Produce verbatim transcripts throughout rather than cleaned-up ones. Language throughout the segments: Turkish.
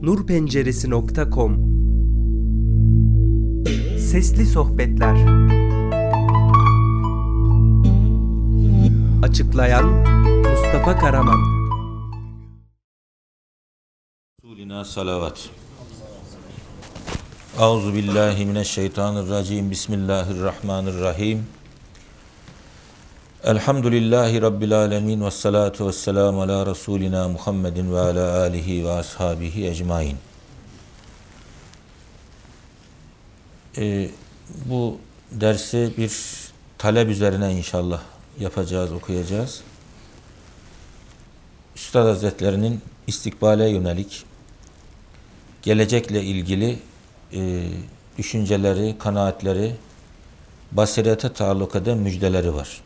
nurpenceresi nokta com Sesli Sohbetler. Açıklayan Mustafa Karaman. Resulina salavat. Euzu billahi mineşşeytanirracim. Bismillahirrahmanirrahim. Elhamdülillahi Rabbil alemin ve salatu ve selamu ala Resulina Muhammedin ve ala alihi ve ashabihi ecmain. Ee, bu dersi bir talep üzerine inşallah yapacağız, okuyacağız. Üstad Hazretlerinin istikbale yönelik, gelecekle ilgili e, düşünceleri, kanaatleri, basirete taalluk eden müjdeleri var.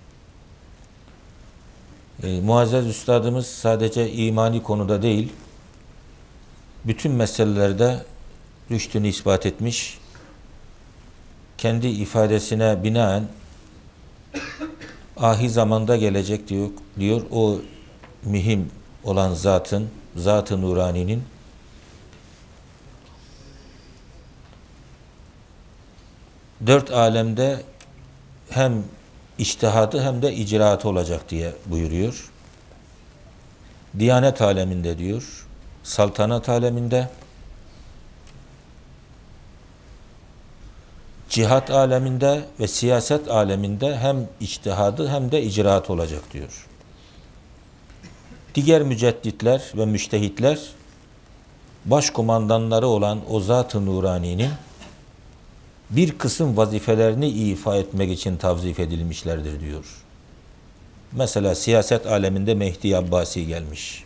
E, Muazzez Üstadımız sadece imani konuda değil, bütün meselelerde rüştünü ispat etmiş, kendi ifadesine binaen ahi zamanda gelecek diyor, diyor o mühim olan zatın, Zat-ı Nurani'nin dört alemde hem içtihadı hem de icraatı olacak diye buyuruyor. Diyanet aleminde diyor, saltanat aleminde, cihat aleminde ve siyaset aleminde hem içtihadı hem de icraat olacak diyor. Diğer mücedditler ve müştehitler başkumandanları olan o Zat-ı Nurani'nin bir kısım vazifelerini ifa etmek için tavzif edilmişlerdir diyor. Mesela siyaset aleminde Mehdi Abbasi gelmiş.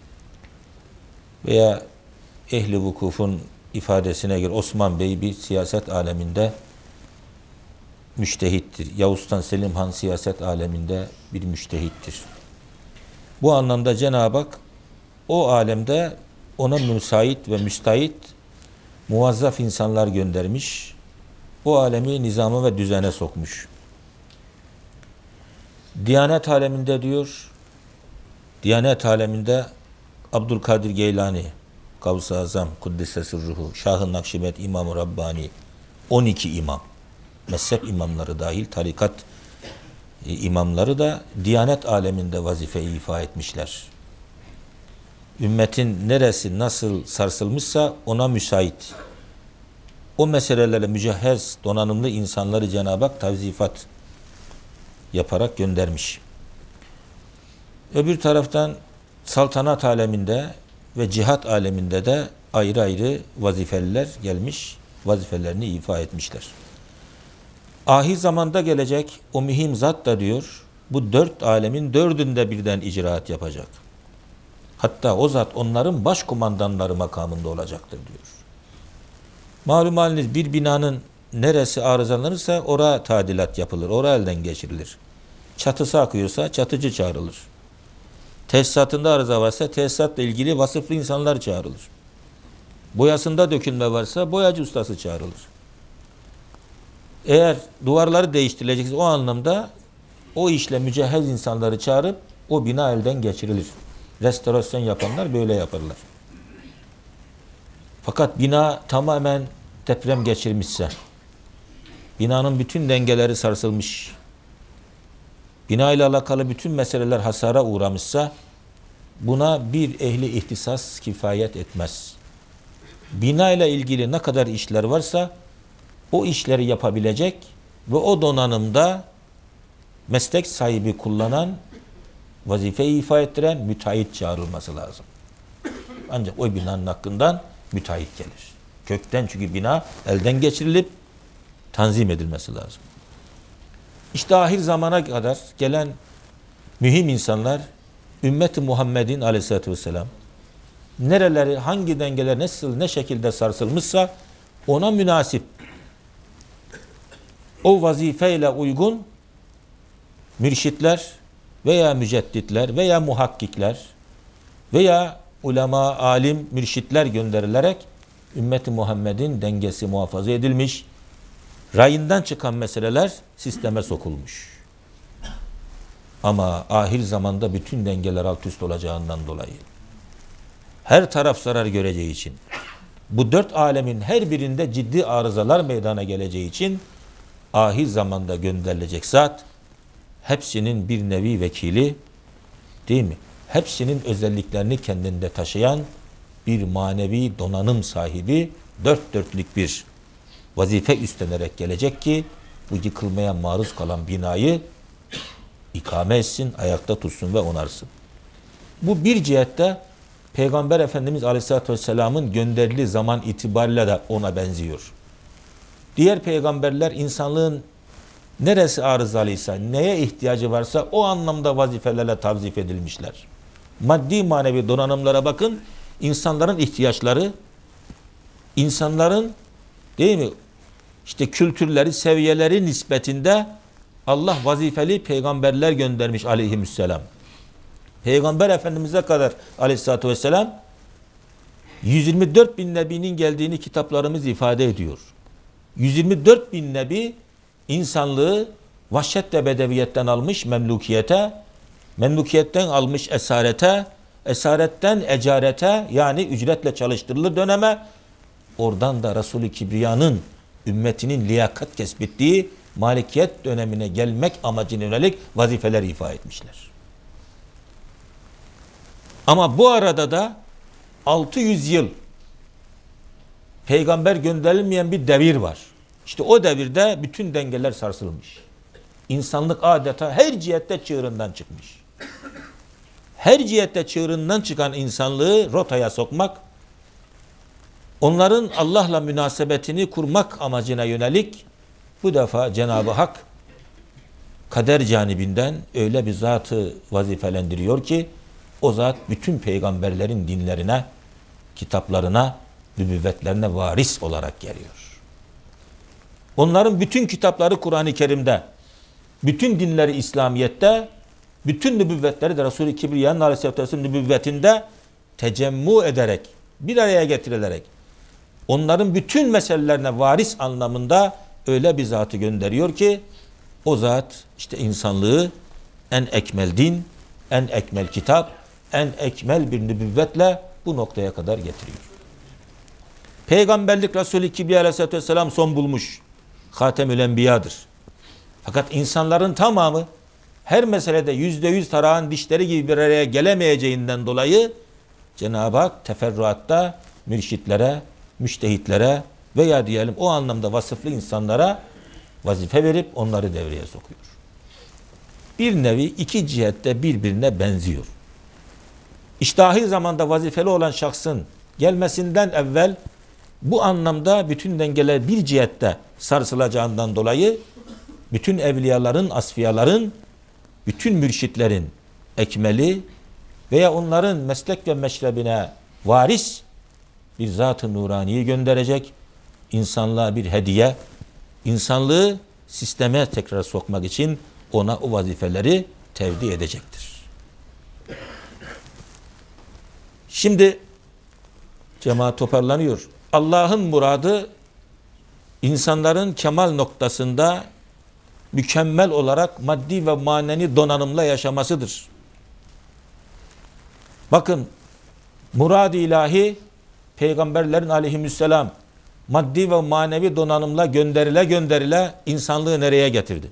Veya ehli vukufun ifadesine göre Osman Bey bir siyaset aleminde müştehittir. Yavuz Sultan Selim Han siyaset aleminde bir müştehittir. Bu anlamda Cenab-ı Hak o alemde ona müsait ve müstahit muvazzaf insanlar göndermiş. O alemi nizama ve düzene sokmuş. Diyanet aleminde diyor, Diyanet aleminde Abdülkadir Geylani, Gavs-ı Azam, Kuddise Sırruhu, Şah-ı Nakşibend, İmam-ı Rabbani, on iki imam, mezhep imamları dahil, tarikat imamları da Diyanet aleminde vazife ifa etmişler. Ümmetin neresi nasıl sarsılmışsa ona müsait, o meselelerle mücehhez, donanımlı insanları Cenab-ı Hak tavzifat yaparak göndermiş. Öbür taraftan saltanat aleminde ve cihat aleminde de ayrı ayrı vazifeliler gelmiş, vazifelerini ifa etmişler. Ahir zamanda gelecek o mühim zat da diyor, bu dört alemin dördünde birden icraat yapacak. Hatta o zat onların başkumandanları makamında olacaktır diyor. Malum haliniz bir binanın neresi arızalanırsa oraya tadilat yapılır, oraya elden geçirilir. Çatısı akıyorsa çatıcı çağrılır. Tesisatında arıza varsa tesisatla ilgili vasıflı insanlar çağrılır. Boyasında dökülme varsa boyacı ustası çağrılır. Eğer duvarları değiştirilecekse o anlamda o işle mücehhez insanları çağırıp o bina elden geçirilir. Restorasyon yapanlar böyle yaparlar. Fakat bina tamamen deprem geçirmişse, binanın bütün dengeleri sarsılmış, bina ile alakalı bütün meseleler hasara uğramışsa, buna bir ehli ihtisas kifayet etmez. Bina ile ilgili ne kadar işler varsa, o işleri yapabilecek ve o donanımda meslek sahibi kullanan, vazifeyi ifa ettiren müteahhit çağrılması lazım. Ancak o binanın hakkından müteahhit gelir. Kökten, çünkü bina elden geçirilip tanzim edilmesi lazım. İşte ahir zamana kadar gelen mühim insanlar ümmeti Muhammed'in aleyhissalatü vesselam nereleri, hangi dengeler nasıl, ne şekilde sarsılmışsa ona münasip, o vazifeyle uygun mürşitler veya mücedditler veya muhakkikler veya ulema, alim, mürşitler gönderilerek ümmeti Muhammed'in dengesi muhafaza edilmiş, rayından çıkan meseleler sisteme sokulmuş. Ama ahir zamanda bütün dengeler alt üst olacağından dolayı, her taraf zarar göreceği için bu dört alemin her birinde ciddi arızalar meydana geleceği için ahir zamanda gönderilecek zat hepsinin bir nevi vekili, değil mi? Hepsinin özelliklerini kendinde taşıyan bir manevi donanım sahibi, dört dörtlük bir vazife üstlenerek gelecek ki bu yıkılmaya maruz kalan binayı ikame etsin, ayakta tutsun ve onarsın. Bu bir cihette Peygamber Efendimiz Aleyhisselatü Vesselam'ın gönderili zaman itibariyle de ona benziyor. Diğer peygamberler insanlığın neresi arızalıysa, neye ihtiyacı varsa o anlamda vazifelerle tavzif edilmişler. Maddi manevi donanımlara bakın, insanların ihtiyaçları, insanların, değil mi, işte kültürleri, seviyeleri nispetinde Allah vazifeli peygamberler göndermiş aleyhisselam. Peygamber Efendimiz'e kadar aleyhissalatü vesselam yüz yirmi dört bin nebinin geldiğini kitaplarımız ifade ediyor. yüz yirmi dört bin nebi insanlığı vahşet ve bedeviyetten almış memlukiyete, memlukiyetten almış esarete, esaretten ecarete, yani ücretle çalıştırılır döneme, oradan da Resul-i Kibriya'nın ümmetinin liyakat kesbettiği malikiyet dönemine gelmek amacına yönelik vazifeler ifa etmişler. Ama bu arada da altı yüz yıl peygamber gönderilmeyen bir devir var. İşte o devirde bütün dengeler sarsılmış. İnsanlık adeta her cihette çığırından çıkmış. Her cihette çığırından çıkan insanlığı rotaya sokmak, onların Allah'la münasebetini kurmak amacına yönelik bu defa Cenab-ı Hak kader canibinden öyle bir zatı vazifelendiriyor ki o zat bütün peygamberlerin dinlerine, kitaplarına, nübüvvetlerine varis olarak geliyor. Onların bütün kitapları Kur'an-ı Kerim'de, bütün dinleri İslamiyet'te, bütün nübüvvetleri de Resul-i Kibriya'nın Aleyhisselatü Vesselam nübüvvetinde tecemmu ederek, bir araya getirilerek onların bütün meselelerine varis anlamında öyle bir zatı gönderiyor ki o zat işte insanlığı en ekmel din, en ekmel kitap, en ekmel bir nübüvvetle bu noktaya kadar getiriyor. Peygamberlik Resul-i Kibriya Aleyhisselatü Vesselam son bulmuş. Hatemül Enbiya'dır. Fakat insanların tamamı her meselede yüzde yüz tarağın dişleri gibi bir araya gelemeyeceğinden dolayı Cenab-ı Hak teferruatta mürşitlere, müştehitlere veya diyelim o anlamda vasıflı insanlara vazife verip onları devreye sokuyor. Bir nevi iki cihette birbirine benziyor. İştahi zamanda vazifeli olan şahsın gelmesinden evvel bu anlamda bütün dengeler bir cihette sarsılacağından dolayı bütün evliyaların, asfiyaların, bütün mürşitlerin ekmeli veya onların meslek ve meşrebine varis bir zat-ı nuraniyi gönderecek, insanlığa bir hediye, insanlığı sisteme tekrar sokmak için ona o vazifeleri tevdi edecektir. Şimdi cemaat toparlanıyor. Allah'ın muradı insanların kemal noktasında mükemmel olarak maddi ve manevi donanımla yaşamasıdır. Bakın, murad-ı ilahi peygamberlerin aleyhisselam maddi ve manevi donanımla gönderile gönderile insanlığı nereye getirdi?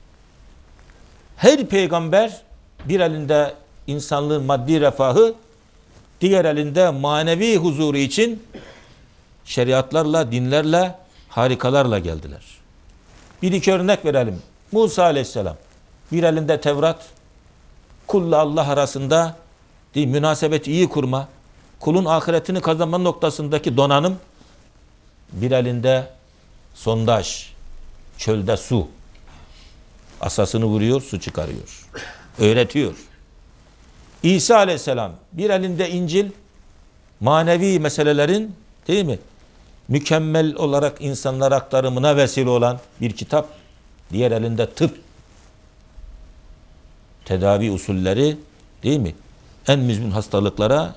Her peygamber bir elinde insanlığın maddi refahı, diğer elinde manevi huzuru için şeriatlarla, dinlerle, harikalarla geldiler. Bir iki örnek verelim. Musa Aleyhisselam bir elinde Tevrat, kulla Allah arasında değil, münasebeti iyi kurma, kulun ahiretini kazanma noktasındaki donanım, bir elinde sondaj, çölde su, asasını vuruyor, su çıkarıyor, öğretiyor. İsa Aleyhisselam bir elinde İncil, manevi meselelerin, değil mi, mükemmel olarak insanlara aktarımına vesile olan bir kitap, diğer elinde tıp, tedavi usulleri, değil mi, en müzmin hastalıklara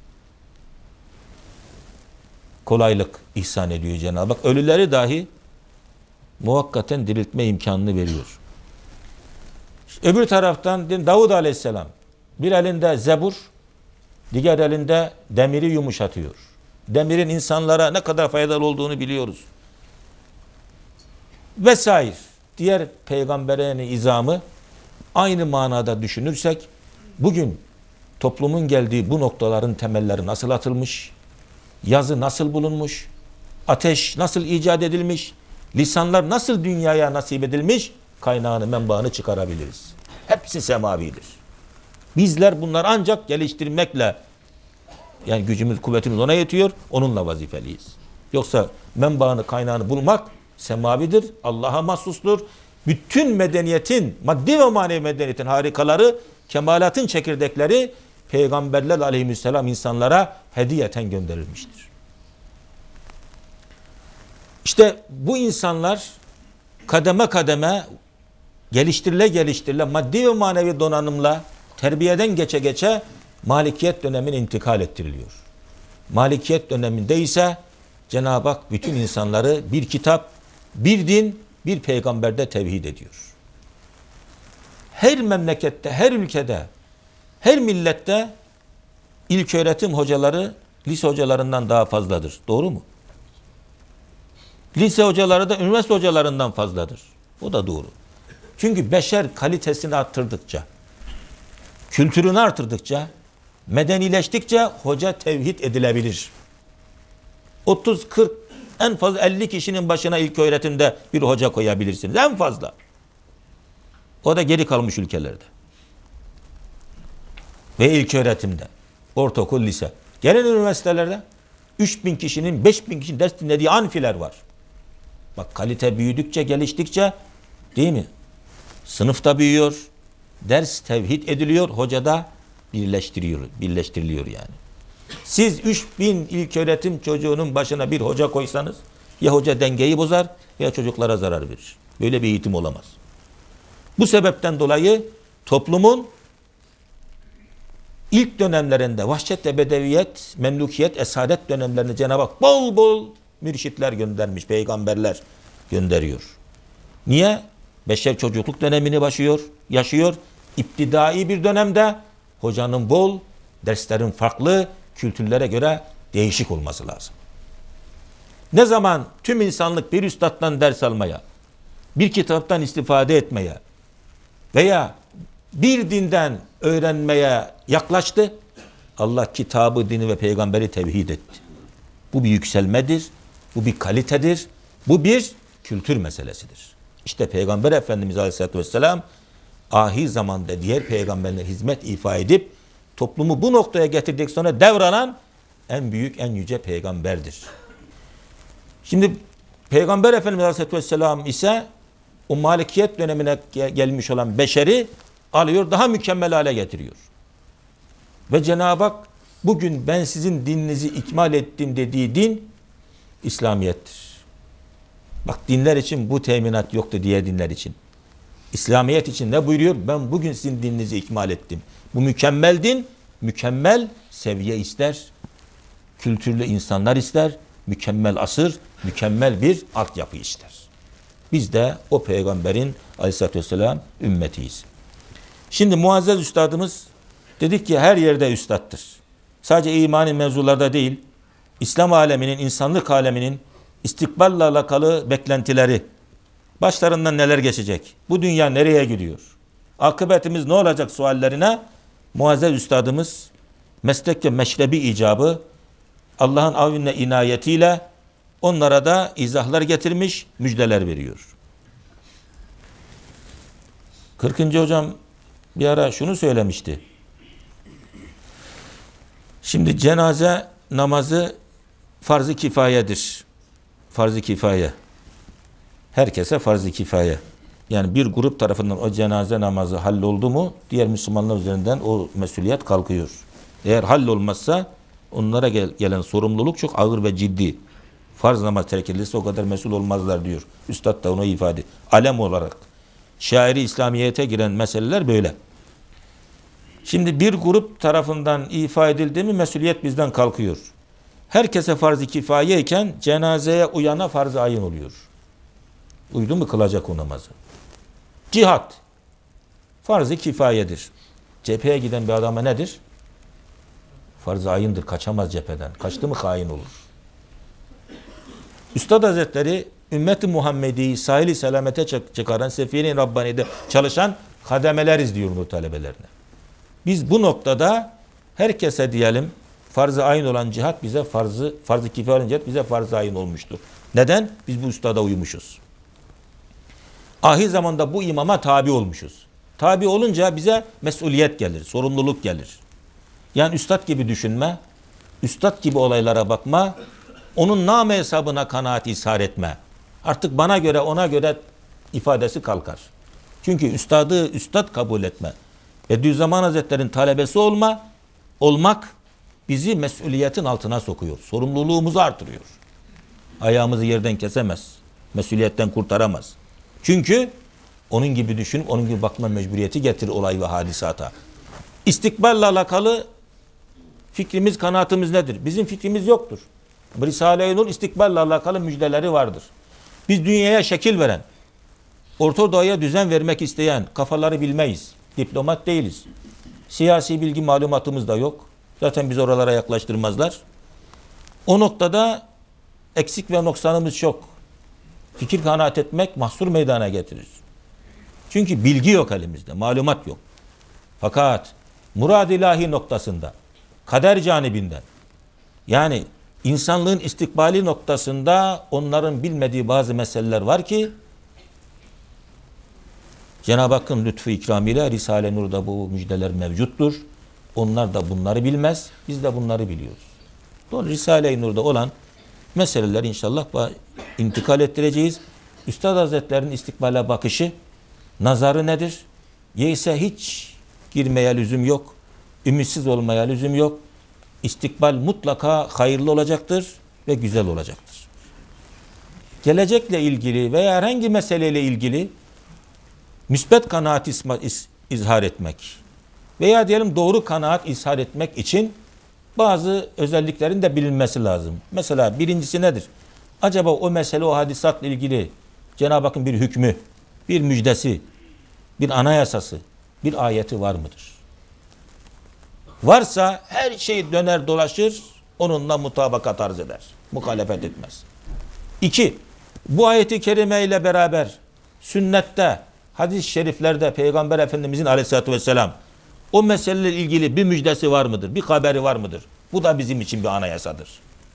kolaylık ihsan ediyor Cenab-ı Hak. Ölüleri dahi muhakkaten diriltme imkanını veriyor. Öbür taraftan Davud Aleyhisselam bir elinde zebur, diğer elinde demiri yumuşatıyor. Demirin insanlara ne kadar faydalı olduğunu biliyoruz. Vesaire. Diğer peygamberin izamı aynı manada düşünürsek bugün toplumun geldiği bu noktaların temelleri nasıl atılmış, yazı nasıl bulunmuş, ateş nasıl icat edilmiş, lisanlar nasıl dünyaya nasip edilmiş, kaynağını, menbaını çıkarabiliriz. Hepsi semavidir. Bizler bunları ancak geliştirmekle, yani gücümüz, kuvvetimiz ona yetiyor, onunla vazifeliyiz. Yoksa menbaını, kaynağını bulmak semavidir, Allah'a mahsustur. Bütün medeniyetin, maddi ve manevi medeniyetin harikaları, kemalatın çekirdekleri Peygamberler aleyhisselam insanlara hediyeten gönderilmiştir. İşte bu insanlar kademe kademe geliştirile geliştirile maddi ve manevi donanımla terbiyeden geçe geçe Malikiyet dönemine intikal ettiriliyor. Malikiyet döneminde ise Cenab-ı Hak bütün insanları bir kitap, bir din, bir peygamberde tevhid ediyor. Her memlekette, her ülkede, her millette ilköğretim hocaları lise hocalarından daha fazladır. Doğru mu? Lise hocaları da üniversite hocalarından fazladır. O da doğru. Çünkü beşer kalitesini arttırdıkça, kültürünü artırdıkça, medenileştikçe hoca tevhid edilebilir. otuz kırk en fazla elli kişinin başına ilköğretimde bir hoca koyabilirsiniz. En fazla. O da geri kalmış ülkelerde. Ve ilköğretimde. Ortaokul, lise. Gelen üniversitelerde üç bin kişinin, beş bin kişinin ders dinlediği anfiler var. Bak kalite büyüdükçe, geliştikçe değil mi? Sınıfta büyüyor. Ders tevhid ediliyor. Hoca da birleştiriyor, birleştiriliyor yani. Siz üç bin ilköğretim çocuğunun başına bir hoca koysanız ya hoca dengeyi bozar ya çocuklara zarar verir. Böyle bir eğitim olamaz. Bu sebepten dolayı toplumun ilk dönemlerinde vahşet ve bedeviyet, memlukiyet, esaret dönemlerinde Cenab-ı Hak bol bol mürşitler göndermiş, peygamberler gönderiyor. Niye? Beşer çocukluk dönemini başlıyor, yaşıyor. İptidai bir dönemde hocanın bol, derslerin farklı, kültürlere göre değişik olması lazım. Ne zaman tüm insanlık bir üstattan ders almaya, bir kitaptan istifade etmeye veya bir dinden öğrenmeye yaklaştı, Allah kitabı, dini ve peygamberi tevhid etti. Bu bir yükselmedir, bu bir kalitedir, bu bir kültür meselesidir. İşte Peygamber Efendimiz Aleyhisselatü Vesselam ahir zamanda diğer peygamberlere hizmet ifa edip toplumu bu noktaya getirdik sonra devralan en büyük, en yüce peygamberdir. Şimdi Peygamber Efendimiz Aleyhisselatü Vesselam ise o malikiyet dönemine gelmiş olan beşeri alıyor, daha mükemmel hale getiriyor. Ve Cenab-ı Hak bugün ben sizin dininizi ikmal ettim dediği din İslamiyettir. Bak dinler için bu teminat yoktu diğer dinler için. İslamiyet için ne buyuruyor? Ben bugün sizin dininizi ikmal ettim. Bu mükemmel din, mükemmel seviye ister, kültürlü insanlar ister, mükemmel asır, mükemmel bir altyapı ister. Biz de o peygamberin Aleyhisselatü Vesselam ümmetiyiz. Şimdi Muazzez Üstadımız dedik ki her yerde üstattır. Sadece imani mevzularda değil, İslam aleminin, insanlık aleminin istikballe alakalı beklentileri, başlarından neler geçecek, bu dünya nereye gidiyor, akıbetimiz ne olacak suallerine Muazzez Üstadımız meslek ve meşrebi icabı Allah'ın avnine inayetiyle onlara da izahlar getirmiş, müjdeler veriyor. kırkıncı hocam bir ara şunu söylemişti. Şimdi cenaze namazı farz-ı kifayedir. Farz-ı kifaye. Herkese farz-ı kifaye. Yani bir grup tarafından o cenaze namazı halloldu mu diğer Müslümanlar üzerinden o mesuliyet kalkıyor. Eğer hallolmazsa onlara gel gelen sorumluluk çok ağır ve ciddi. Farz namaz terk edilirse o kadar mesul olmazlar diyor. Üstad da onu ifade. Alem olarak şairi İslamiyet'e giren meseleler böyle. Şimdi bir grup tarafından ifa edildi mi mesuliyet bizden kalkıyor. Herkese farz-ı kifaye iken cenazeye uyana farz-ı ayın oluyor. Uydu mu kılacak o namazı. Cihat farz-ı kifayedir. Cepheye giden bir adama nedir? Farz-ı ayındır, kaçamaz cepheden. Kaçtı mı hain olur. Üstad Hazretleri ümmeti Muhammedi'yi sahili selamete çıkaran, Sefine-i Rabbani'de çalışan kademeleriz diyor bu talebelerine. Biz bu noktada herkese diyelim, farz-ı ayın olan cihat bize farz-ı farz-ı kifaye olan cihat bize farz-ı ayın olmuştur. Neden? Biz bu üstada uymuşuz. Ahir zamanda bu imama tabi olmuşuz. Tabi olunca bize mesuliyet gelir, sorumluluk gelir. Yani üstad gibi düşünme, üstad gibi olaylara bakma, onun name hesabına kanaat ishar etme. Artık bana göre, ona göre ifadesi kalkar. Çünkü üstadı üstad kabul etme. Bediüzzaman Hazretleri'nin talebesi olma, olmak bizi mesuliyetin altına sokuyor. Sorumluluğumuzu artırıyor. Ayağımızı yerden kesemez. Mesuliyetten kurtaramaz. Çünkü onun gibi düşünüp onun gibi bakma mecburiyeti getirir olay ve hadisata. İstikballe alakalı fikrimiz, kanaatimiz nedir? Bizim fikrimiz yoktur. Risale-i Nur istikballe alakalı müjdeleri vardır. Biz dünyaya şekil veren, Orta Doğu'ya düzen vermek isteyen kafaları bilmeyiz. Diplomat değiliz. Siyasi bilgi malumatımız da yok. Zaten biz oralara yaklaştırmazlar. O noktada eksik ve noksanımız çok. Fikir kanaat etmek mahsur meydana getirir. Çünkü bilgi yok elimizde, malumat yok. Fakat murad ilahi noktasında, kader canibinden, yani insanlığın istikbali noktasında onların bilmediği bazı meseleler var ki Cenab-ı Hakk'ın lütfu ikramıyla Risale-i Nur'da bu müjdeler mevcuttur. Onlar da bunları bilmez, biz de bunları biliyoruz. Dolayısıyla Risale-i Nur'da olan meseleler inşallah intikal ettireceğiz. Üstad Hazretleri'nin istikbale bakışı, nazarı nedir? Yeyse hiç girmeye lüzum yok. Ümitsiz olmaya lüzum yok. İstikbal mutlaka hayırlı olacaktır ve güzel olacaktır. Gelecekle ilgili veya herhangi meseleyle ilgili müsbet kanaat izhar etmek veya diyelim doğru kanaat izhar etmek için bazı özelliklerin de bilinmesi lazım. Mesela birincisi nedir? Acaba o mesele, o hadisatla ilgili Cenab-ı Hakk'ın bir hükmü, bir müjdesi, bir anayasası, bir ayeti var mıdır? Varsa her şey döner dolaşır, onunla mutabakat arz eder. Muhalefet etmez. İki, bu ayeti kerime ile beraber sünnette, hadis-i şeriflerde Peygamber Efendimizin aleyhissalatü vesselam o meseleyle ilgili bir müjdesi var mıdır? Bir haberi var mıdır? Bu da bizim için bir anayasadır.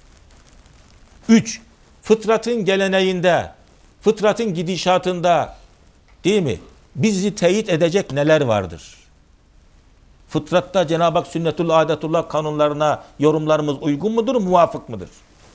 Üç, fıtratın geleneğinde, fıtratın gidişatında, değil mi? Bizi teyit edecek neler vardır? Fıtratta Cenab-ı Hak sünnetullah, adetullah kanunlarına yorumlarımız uygun mudur, muvafık mıdır?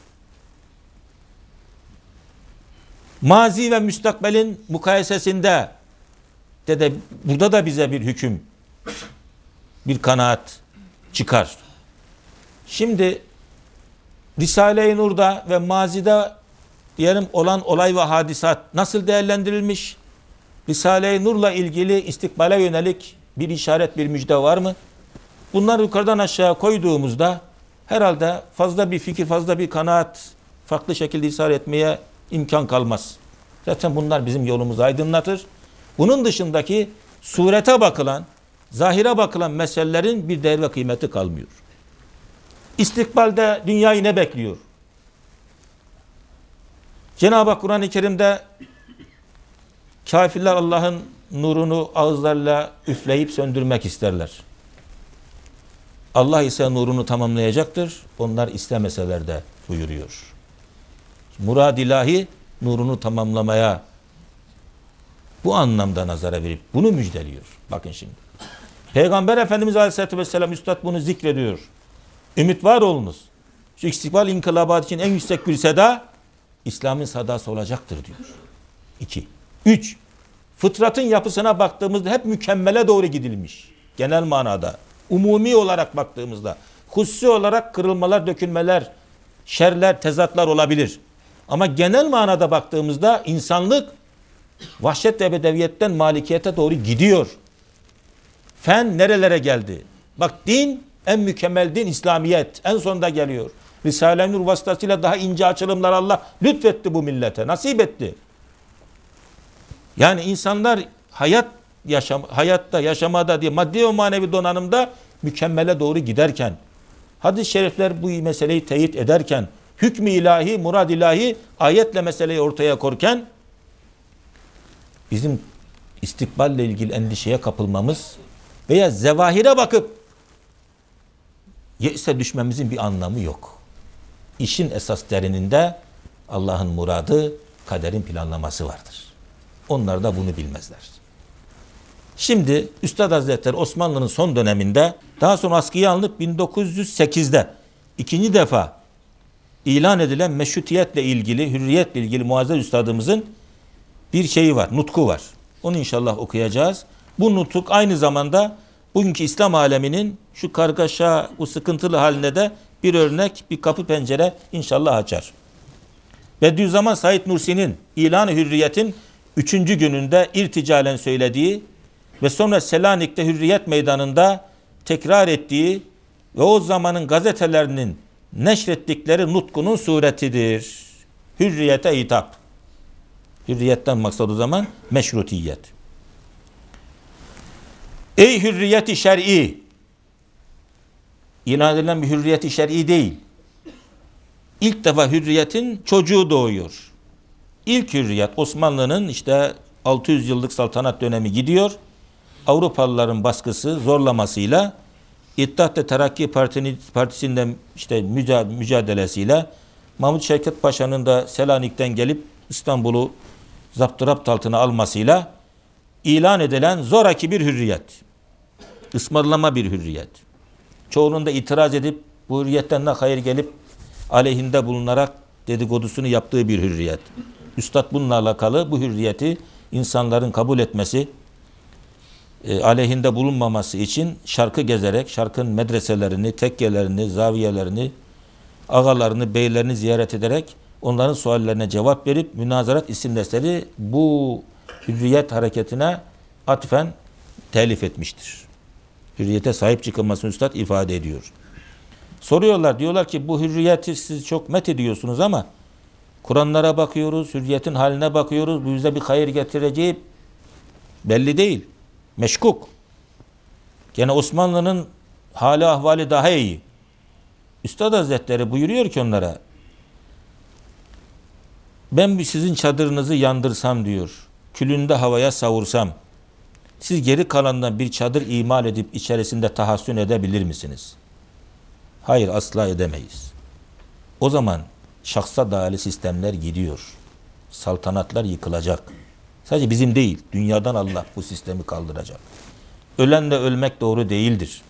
Mazi ve müstakbelin mukayesesinde de, de burada da bize bir hüküm, bir kanaat çıkar. Şimdi Risale-i Nur'da ve mazide diyelim olan olay ve hadisat nasıl değerlendirilmiş? Risale-i Nur'la ilgili istikbale yönelik bir işaret, bir müjde var mı? Bunları yukarıdan aşağı koyduğumuzda herhalde fazla bir fikir, fazla bir kanaat farklı şekilde ishar etmeye imkan kalmaz. Zaten bunlar bizim yolumuzu aydınlatır. Bunun dışındaki surete bakılan, zahire bakılan meselelerin bir değer ve kıymeti kalmıyor. İstikbalde dünyayı ne bekliyor? Cenab-ı Hak Kur'an-ı Kerim'de kafirler Allah'ın nurunu ağızlarıyla üfleyip söndürmek isterler. Allah ise nurunu tamamlayacaktır. Onlar istemeseler de buyuruyor. Murad ilahi nurunu tamamlamaya bu anlamda nazara verip bunu müjdeliyor. Bakın şimdi. Peygamber Efendimiz Aleyhisselatü Vesselam Üstad bunu zikrediyor. Ümit var olunuz. Şu istikbal inkılabat için en yüksek bir seda İslam'ın sadası olacaktır diyor. İki. Üç. Fıtratın yapısına baktığımızda hep mükemmele doğru gidilmiş. Genel manada. Umumi olarak baktığımızda. Hususi olarak kırılmalar, dökülmeler, şerler, tezatlar olabilir. Ama genel manada baktığımızda insanlık vahşet ve bedeviyetten malikiyete doğru gidiyor. Fen nerelere geldi? Bak din, en mükemmel din İslamiyet. En sonda geliyor. Risale-i Nur vasıtasıyla daha ince açılımlar Allah lütfetti bu millete. Nasip etti. Yani insanlar hayat yaşam, hayatta, yaşamada diye maddi ve manevi donanımda mükemmele doğru giderken Hadis-i şerifler bu meseleyi teyit ederken, hükmü ilahi, murad ilahi ayetle meseleyi ortaya korken bizim istikballe ilgili endişeye kapılmamız veya zevahire bakıp ye'se düşmemizin bir anlamı yok. İşin esas derininde Allah'ın muradı, kaderin planlaması vardır. Onlar da bunu bilmezler. Şimdi Üstad Hazretleri Osmanlı'nın son döneminde, daha sonra askıya alınıp bin dokuz yüz sekizde ikinci defa ilan edilen meşrutiyetle ilgili, hürriyetle ilgili Muazzez Üstadımızın bir şeyi var, nutku var. Onu inşallah okuyacağız. Bu nutuk aynı zamanda bugünkü İslam aleminin şu kargaşa, bu sıkıntılı haline de bir örnek, bir kapı pencere inşallah açar. Bediüzzaman Said Nursi'nin İlan-ı Hürriyet'in üçüncü gününde irticalen söylediği ve sonra Selanik'te Hürriyet Meydanı'nda tekrar ettiği ve o zamanın gazetelerinin neşrettikleri nutkunun suretidir. Hürriyete hitap. Hürriyetten maksat o zaman meşrutiyet. Ey hürriyeti şer'i! İlan edilen bir hürriyeti şer'i değil. İlk defa hürriyetin çocuğu doğuyor. İlk hürriyet Osmanlı'nın işte altı yüz yıllık saltanat dönemi gidiyor. Avrupalıların baskısı, zorlamasıyla İttihat-ı Terakki Partisi, Partisi'nden işte mücadelesiyle Mahmut Şevket Paşa'nın da Selanik'ten gelip İstanbul'u zapturapt altına almasıyla ilan edilen zoraki bir hürriyet. Ismarlama bir hürriyet. Çoğunun da itiraz edip bu hürriyetten ne hayır gelip aleyhinde bulunarak dedikodusunu yaptığı bir hürriyet. Üstad bununla alakalı bu hürriyeti insanların kabul etmesi, e, aleyhinde bulunmaması için şarkı gezerek, şarkın medreselerini, tekkelerini, zaviyelerini, ağalarını, beylerini ziyaret ederek onların suallerine cevap verip Münazarat isimli eseri bu hürriyet hareketine atfen telif etmiştir. Hürriyete sahip çıkılmasını üstad ifade ediyor. Soruyorlar, diyorlar ki bu hürriyeti siz çok met ediyorsunuz ama Kur'anlara bakıyoruz, hürriyetin haline bakıyoruz, bu bize bir hayır getireceği belli değil. Meşkuk. Gene Osmanlı'nın hali ahvali daha iyi. Üstad Hazretleri buyuruyor ki onlara, ben sizin çadırınızı yandırsam diyor, külünde havaya savursam, siz geri kalandan bir çadır imal edip içerisinde tahassün edebilir misiniz? Hayır, asla edemeyiz. O zaman şahsa dayalı sistemler gidiyor. Saltanatlar yıkılacak. Sadece bizim değil, dünyadan Allah bu sistemi kaldıracak. Ölenle ölmek doğru değildir.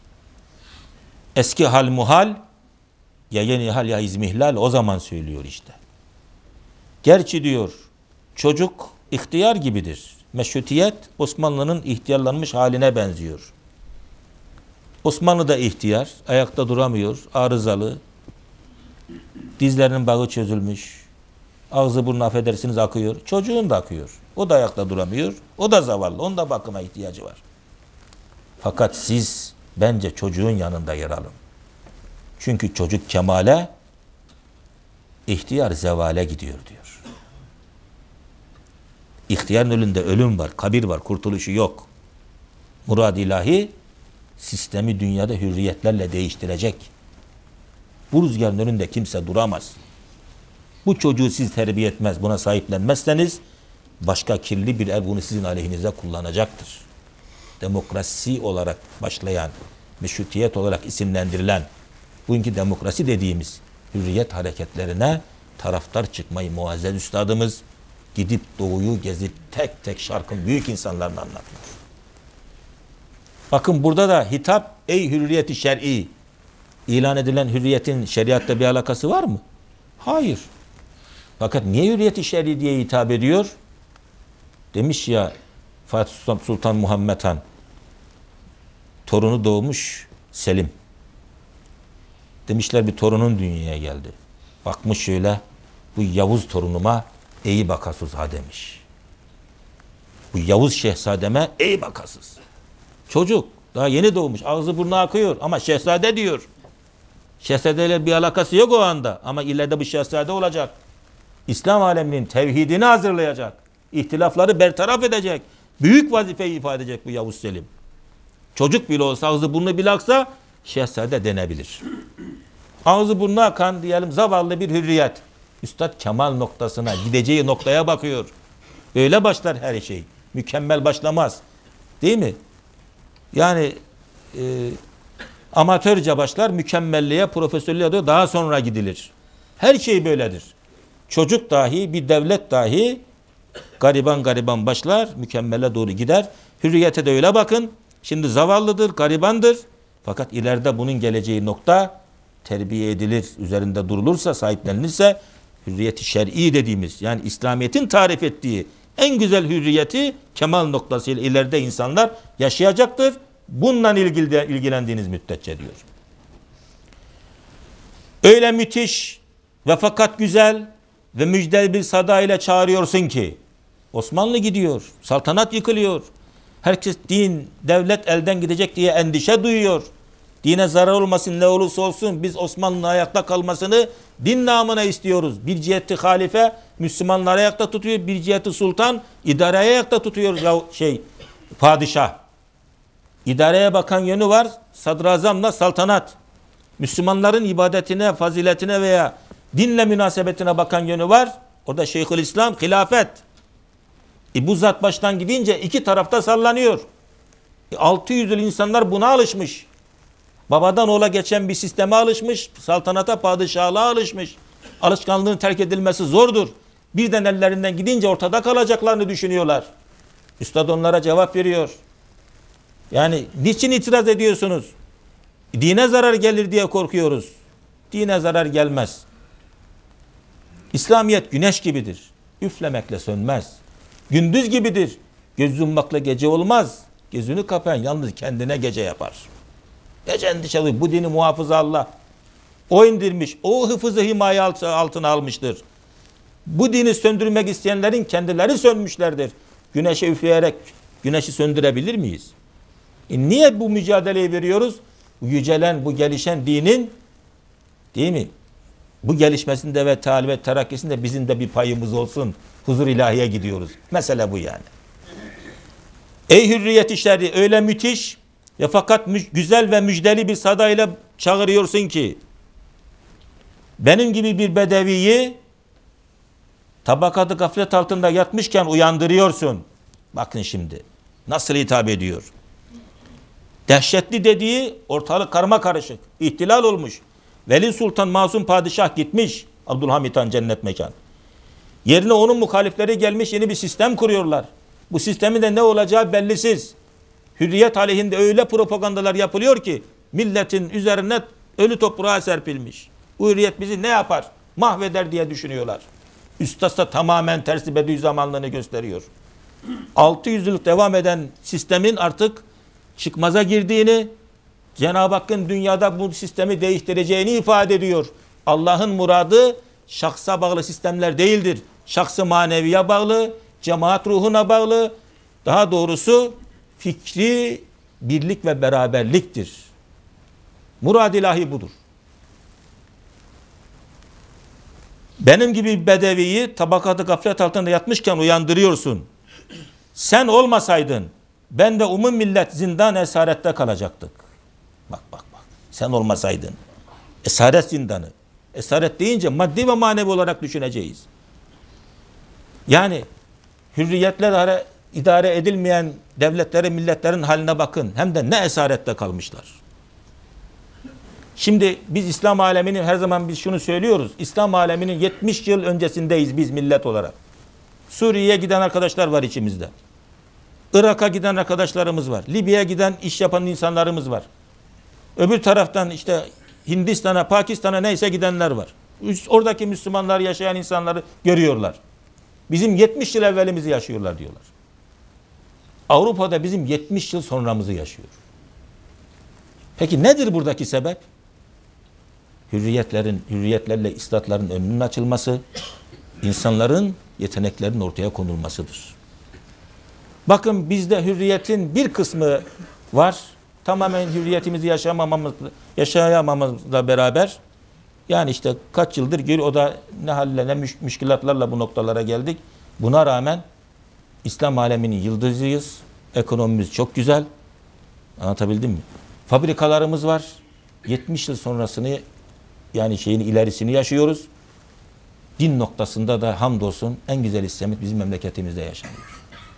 Eski hal muhal, ya yeni hal ya izmihlal, o zaman söylüyor işte. Gerçi diyor, çocuk ihtiyar gibidir. Meşrutiyet Osmanlı'nın ihtiyarlanmış haline benziyor. Osmanlı da ihtiyar, ayakta duramıyor, arızalı, dizlerinin bağı çözülmüş, ağzı burnu affedersiniz akıyor, çocuğun da akıyor. O da ayakta duramıyor, o da zavallı, onun da bakıma ihtiyacı var. Fakat siz bence çocuğun yanında yer alın. Çünkü çocuk kemale, ihtiyar zevale gidiyor diyor. İhtiyarın önünde ölüm var, kabir var, kurtuluşu yok. Murad ilahi sistemi dünyada hürriyetlerle değiştirecek. Bu rüzgarın önünde kimse duramaz. Bu çocuğu siz terbiye etmez, buna sahiplenmezseniz başka kirli bir el bunu sizin aleyhinize kullanacaktır. Demokrasi olarak başlayan, meşrutiyet olarak isimlendirilen bugünkü demokrasi dediğimiz hürriyet hareketlerine taraftar çıkmayı Muazzez Üstadımız gidip doğuyu gezip tek tek şarkın büyük insanlarını anlatıyor. Bakın burada da hitap ey hürriyeti şer'i. İlan edilen hürriyetin şeriatta bir alakası var mı? Hayır. Fakat niye hürriyeti şer'i diye hitap ediyor? Demiş ya Fatih Sultan Muhammed Han, torunu doğmuş Selim. Demişler bir torunun dünyaya geldi. Bakmış şöyle, bu Yavuz torunuma iyi bakasız ha demiş. Bu Yavuz şehzademe iyi bakasız. Çocuk daha yeni doğmuş, ağzı burnu akıyor ama şehzade diyor. Şehzadeyle bir alakası yok o anda ama ileride bu şehzade olacak. İslam aleminin tevhidini hazırlayacak. İhtilafları bertaraf edecek. Büyük vazifeyi ifade edecek bu Yavuz Selim. Çocuk bile olsa, ağzı burnu bile aksa şehzade denebilir. Ağzı burnu akan diyelim zavallı bir hürriyet. Üstad kemal noktasına, gideceği noktaya bakıyor. Öyle başlar her şey. Mükemmel başlamaz. Değil mi? Yani e, amatörce başlar, mükemmelliğe, profesörlüğe de daha sonra gidilir. Her şey böyledir. Çocuk dahi, bir devlet dahi gariban gariban başlar, mükemmele doğru gider. Hürriyete de öyle bakın. Şimdi zavallıdır, garibandır. Fakat ileride bunun geleceği nokta terbiye edilir, üzerinde durulursa, sahiplenilirse hürriyeti şer'i dediğimiz, yani İslamiyet'in tarif ettiği en güzel hürriyeti kemal noktasıyla ileride insanlar yaşayacaktır. Bununla ilgili ilgilendiğiniz müddetçe diyor. Öyle müthiş ve fakat güzel ve müjdeli bir sada ile çağırıyorsun ki Osmanlı gidiyor, saltanat yıkılıyor. Herkes din, devlet elden gidecek diye endişe duyuyor. Dine zarar olmasın, ne olursa olsun biz Osmanlı'nın ayakta kalmasını din namına istiyoruz. Bir ciheti halife Müslümanları ayakta tutuyor, bir ciheti sultan idareyi ayakta tutuyor ya şey padişah. İdareye bakan yönü var, sadrazamla saltanat. Müslümanların ibadetine, faziletine veya dinle münasebetine bakan yönü var. O da Şeyhülislam, hilafet. E bu zat baştan gidince iki tarafta sallanıyor. E altı yüz yıl insanlar buna alışmış. Babadan oğula geçen bir sisteme alışmış. Saltanata, padişahlığa alışmış. Alışkanlığın terk edilmesi zordur. Birden ellerinden gidince ortada kalacaklarını düşünüyorlar. Üstad onlara cevap veriyor. Yani niçin itiraz ediyorsunuz? Dine zarar gelir diye korkuyoruz. Dine zarar gelmez. İslamiyet güneş gibidir. Üflemekle sönmez. Gündüz gibidir. Göz yummakla gece olmaz. Gözünü kapayan yalnız kendine gece yapar. Gece endişeli. Bu dini muhafıza Allah. O indirmiş. O hıfızı himaye altına almıştır. Bu dini söndürmek isteyenlerin kendileri sönmüşlerdir. Güneşe üfleyerek güneşi söndürebilir miyiz? E niye bu mücadeleyi veriyoruz? Bu yücelen, bu gelişen dinin, değil mi? Bu gelişmesinde ve talim ve terakkisinde bizim de bir payımız olsun. Huzur ilahiye gidiyoruz. Mesele bu yani. Ey hürriyet şerri, öyle müthiş ve fakat güzel ve müjdeli bir sadayla çağırıyorsun ki benim gibi bir bedeviyi tabakatı gaflet altında yatmışken uyandırıyorsun. Bakın şimdi nasıl hitap ediyor. Dehşetli dediği ortalık karma karışık. İhtilal olmuş. Veli Sultan Masum Padişah gitmiş. Abdülhamit Han cennet mekan. Yerine onun muhalifleri gelmiş, yeni bir sistem kuruyorlar. Bu sistemin de ne olacağı bellisiz. Hürriyet aleyhinde öyle propagandalar yapılıyor ki milletin üzerine ölü toprağa serpilmiş. Bu hürriyet bizi ne yapar? Mahveder diye düşünüyorlar. Üstad da tamamen tersi Bediüzzamanlığını gösteriyor. altı yüz yıl devam eden sistemin artık çıkmaza girdiğini, Cenab-ı Hakk'ın dünyada bu sistemi değiştireceğini ifade ediyor. Allah'ın muradı şahsa bağlı sistemler değildir. Şahsı maneviye bağlı, cemaat ruhuna bağlı, daha doğrusu fikri birlik ve beraberliktir. Murad ilahi budur. Benim gibi bir bedeviyi tabakatı gaflet altında yatmışken uyandırıyorsun. Sen olmasaydın ben de umum millet zindan esarette kalacaktık. Bak bak bak. Sen olmasaydın. Esaret zindanı. Esaret deyince maddi ve manevi olarak düşüneceğiz. Yani hürriyetler idare edilmeyen devletlerin, milletlerin haline bakın. Hem de ne esarette kalmışlar. Şimdi biz İslam aleminin, her zaman biz şunu söylüyoruz. İslam aleminin yetmiş yıl öncesindeyiz biz millet olarak. Suriye'ye giden arkadaşlar var içimizde. Irak'a giden arkadaşlarımız var. Libya'ya giden iş yapan insanlarımız var. Öbür taraftan işte Hindistan'a, Pakistan'a neyse gidenler var. Oradaki Müslümanlar, yaşayan insanları görüyorlar. Bizim yetmiş yıl evvelimizi yaşıyorlar diyorlar. Avrupa'da bizim yetmiş yıl sonramızı yaşıyor. Peki nedir buradaki sebep? Hürriyetlerin, hürriyetlerle istatların önünün açılması, insanların yeteneklerinin ortaya konulmasıdır. Bakın bizde hürriyetin bir kısmı var. Tamamen hürriyetimizi yaşamamamız, yaşayamamamızla beraber yani işte kaç yıldır gör o da ne halle ne müş, müşkilatlarla bu noktalara geldik. Buna rağmen İslam aleminin yıldızıyız. Ekonomimiz çok güzel. Anlatabildim mi? Fabrikalarımız var. yetmiş yıl sonrasını, yani şeyin ilerisini yaşıyoruz. Din noktasında da hamdolsun en güzel İslamiyet bizim memleketimizde yaşanıyor.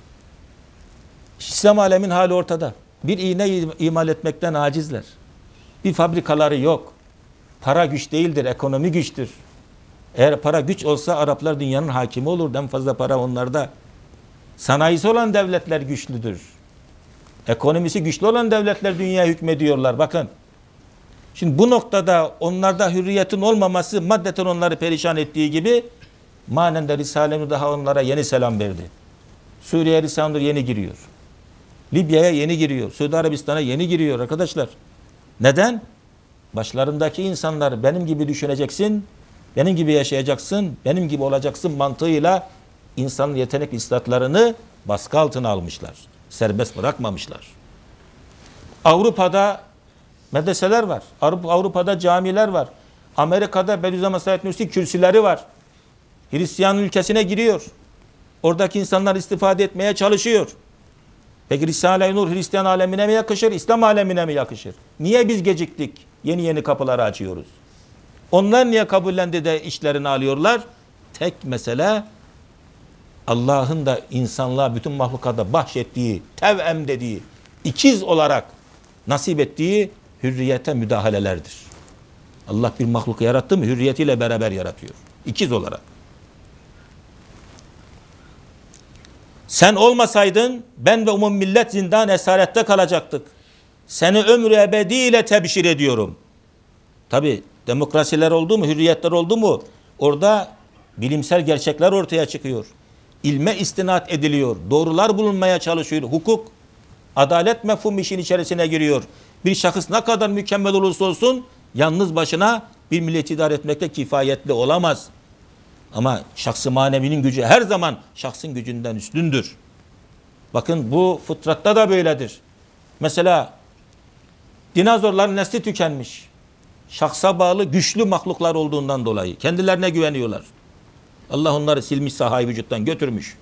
İslam alemin hali ortada. Bir iğne imal etmekten acizler. Bir fabrikaları yok. Para güç değildir, ekonomi güçtür. Eğer para güç olsa Araplar dünyanın hakimi olurdu. En fazla para onlarda. Sanayisi olan devletler güçlüdür. Ekonomisi güçlü olan devletler dünyaya hükmediyorlar. Bakın. Şimdi bu noktada onlarda hürriyetin olmaması maddeten onları perişan ettiği gibi manen de Risale-i daha onlara yeni selam verdi. Suriye Risale-i yeni giriyor. Libya'ya yeni giriyor. Suudi Arabistan'a yeni giriyor arkadaşlar. Neden? Başlarındaki insanlar benim gibi düşüneceksin, benim gibi yaşayacaksın, benim gibi olacaksın mantığıyla insanın yetenek istatlarını baskı altına almışlar. Serbest bırakmamışlar. Avrupa'da medreseler var. Avrupa'da camiler var. Amerika'da Bediüzzaman Said Nursi kürsüleri var. Hristiyan ülkesine giriyor. Oradaki insanlar istifade etmeye çalışıyor. Peki Risale-i Nur Hristiyan alemine mi yakışır, İslam alemine mi yakışır? Niye biz geciktik? Yeni yeni kapıları açıyoruz. Onlar niye kabullendi de işlerini alıyorlar? Tek mesele Allah'ın da insanlığa, bütün mahlukata bahşettiği, tevem dediği, ikiz olarak nasip ettiği hürriyete müdahalelerdir. Allah bir mahluku yarattı mı hürriyetiyle beraber yaratıyor. İkiz olarak. Sen olmasaydın ben ve umum millet zindan esarette kalacaktık. Seni ömrü ebediyle tebşir ediyorum. Tabi demokrasiler oldu mu, hürriyetler oldu mu orada bilimsel gerçekler ortaya çıkıyor. İlme istinat ediliyor. Doğrular bulunmaya çalışıyor. Hukuk, adalet mefhumu işin içerisine giriyor. Bir şahıs ne kadar mükemmel olursa olsun yalnız başına bir milleti idare etmekte kifayetli olamaz. Ama şahs-ı manevinin gücü her zaman şahsın gücünden üstündür. Bakın bu fıtratta da böyledir. Mesela dinozorların nesli tükenmiş. Şahsa bağlı güçlü mahluklar olduğundan dolayı kendilerine güveniyorlar. Allah onları silmiş, sahayı vücuttan götürmüş.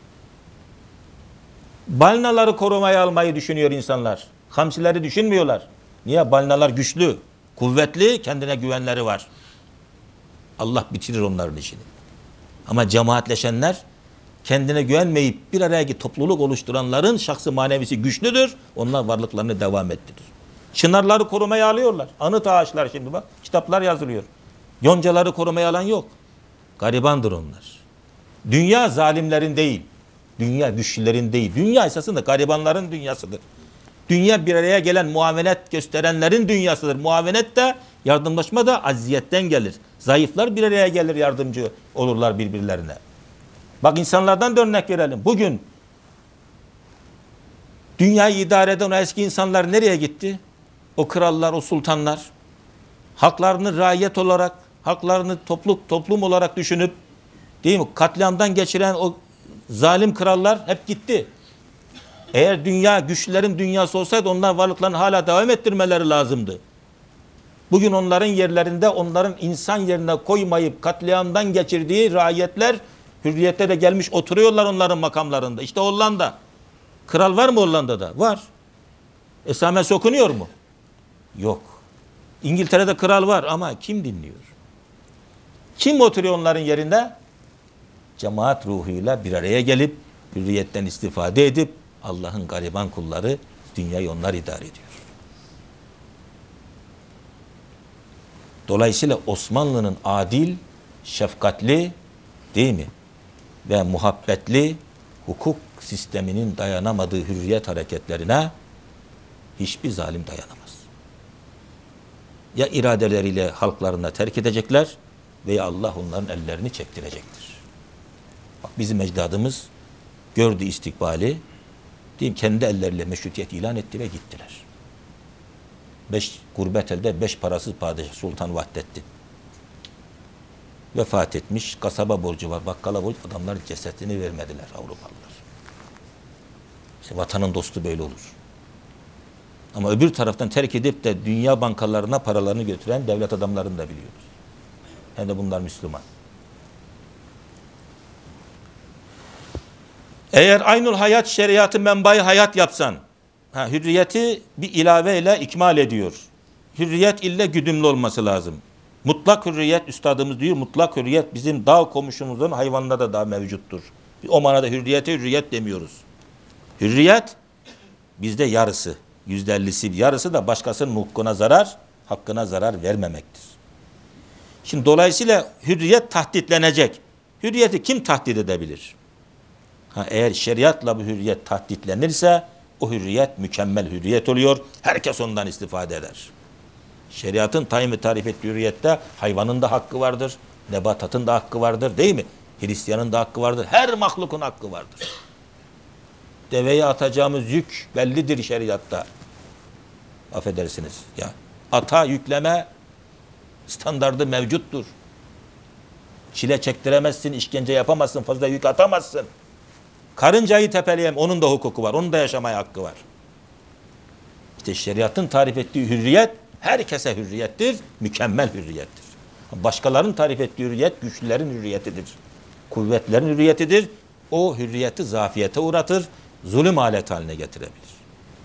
Balinaları korumaya almayı düşünüyor insanlar. Hamsileri düşünmüyorlar. Niye? Balinalar güçlü, kuvvetli, kendine güvenleri var. Allah bitirir onların işini. Ama cemaatleşenler kendine güvenmeyip bir araya topluluk oluşturanların şahsı manevisi güçlüdür. Onlar varlıklarını devam ettirir. Çınarları korumaya alıyorlar. Anıt ağaçlar şimdi bak. Kitaplar yazılıyor. Yoncaları korumaya alan yok. Garibandır onlar. Dünya zalimlerin değil. Dünya güçlülerin değil. Dünya esasında garibanların dünyasıdır. Dünya bir araya gelen muavenet gösterenlerin dünyasıdır. Muavenet de yardımlaşma da aziyetten gelir. Zayıflar bir araya gelir, yardımcı olurlar birbirlerine. Bak insanlardan da örnek verelim. Bugün dünyayı idare eden o eski insanlar nereye gitti? O krallar, o sultanlar haklarını raiyet olarak, haklarını topluluk, toplum olarak düşünüp değil mi? Katliamdan geçiren o zalim krallar hep gitti. Eğer dünya güçlülerin dünyası olsaydı onlar varlıklarını hala devam ettirmeleri lazımdı. Bugün onların yerlerinde onların insan yerine koymayıp katliamdan geçirdiği raiyetler hürriyete de gelmiş oturuyorlar onların makamlarında. İşte Hollanda. Kral var mı Hollanda'da? Var. Esamesi okunuyor mu? Yok. İngiltere'de kral var ama kim dinliyor? Kim oturuyor onların yerinde? Cemaat ruhuyla bir araya gelip hürriyetten istifade edip Allah'ın gariban kulları dünyayı onlar idare ediyor. Dolayısıyla Osmanlı'nın adil, şefkatli değil mi? Ve muhabbetli hukuk sisteminin dayanamadığı hürriyet hareketlerine hiçbir zalim dayanamaz. Ya iradeleriyle halklarına terk edecekler veya Allah onların ellerini çektirecektir. Bak bizim ecdadımız gördü istikbali, diyeyim kendi elleriyle meşrutiyet ilan etti ve gittiler. Beş gurbet elde beş parasız padişah Sultan Vahdettin. Vefat etmiş, kasaba borcu var, bakkala borcu, adamlar cesetini vermediler Avrupalılar. İşte vatanın dostu böyle olur. Ama öbür taraftan terk edip de dünya bankalarına paralarını götüren devlet adamlarını da biliyoruz. Hem de bunlar Müslüman. Eğer aynul hayat şeriatı menbai hayat yapsan, ha, hürriyeti bir ilaveyle ikmal ediyor. hürriyet ille güdümlü olması lazım. Mutlak hürriyet, üstadımız diyor, mutlak hürriyet bizim dağ komşumuzun hayvanında da daha mevcuttur. O manada hürriyete hürriyet demiyoruz. Hürriyet bizde yarısı, yüzde ellisi, yarısı da başkasının hukukuna zarar, hakkına zarar vermemektir. Şimdi dolayısıyla hürriyet tahditlenecek. Hürriyeti kim tahdit edebilir? Ha, eğer şeriatla bu hürriyet tahditlenirse o hürriyet mükemmel hürriyet oluyor. Herkes ondan istifade eder. Şeriatın tayin ve tarif ettiği hürriyette hayvanın da hakkı vardır, nebatatın da hakkı vardır, değil mi? Hristiyanın da hakkı vardır, her mahlukun hakkı vardır. Deveye atacağımız yük bellidir şeriatta. Affedersiniz ya. Ata yükleme standardı mevcuttur. Çile çektiremezsin, işkence yapamazsın, fazla yük atamazsın. Karıncayı tepeleyem, onun da hukuku var, onun da yaşamaya hakkı var. İşte şeriatın tarif ettiği hürriyet herkese hürriyettir, mükemmel hürriyettir. Başkalarının tarif ettiği hürriyet güçlülerin hürriyetidir. Kuvvetlerin hürriyetidir. O hürriyeti zafiyete uğratır, zulüm aleti haline getirebilir.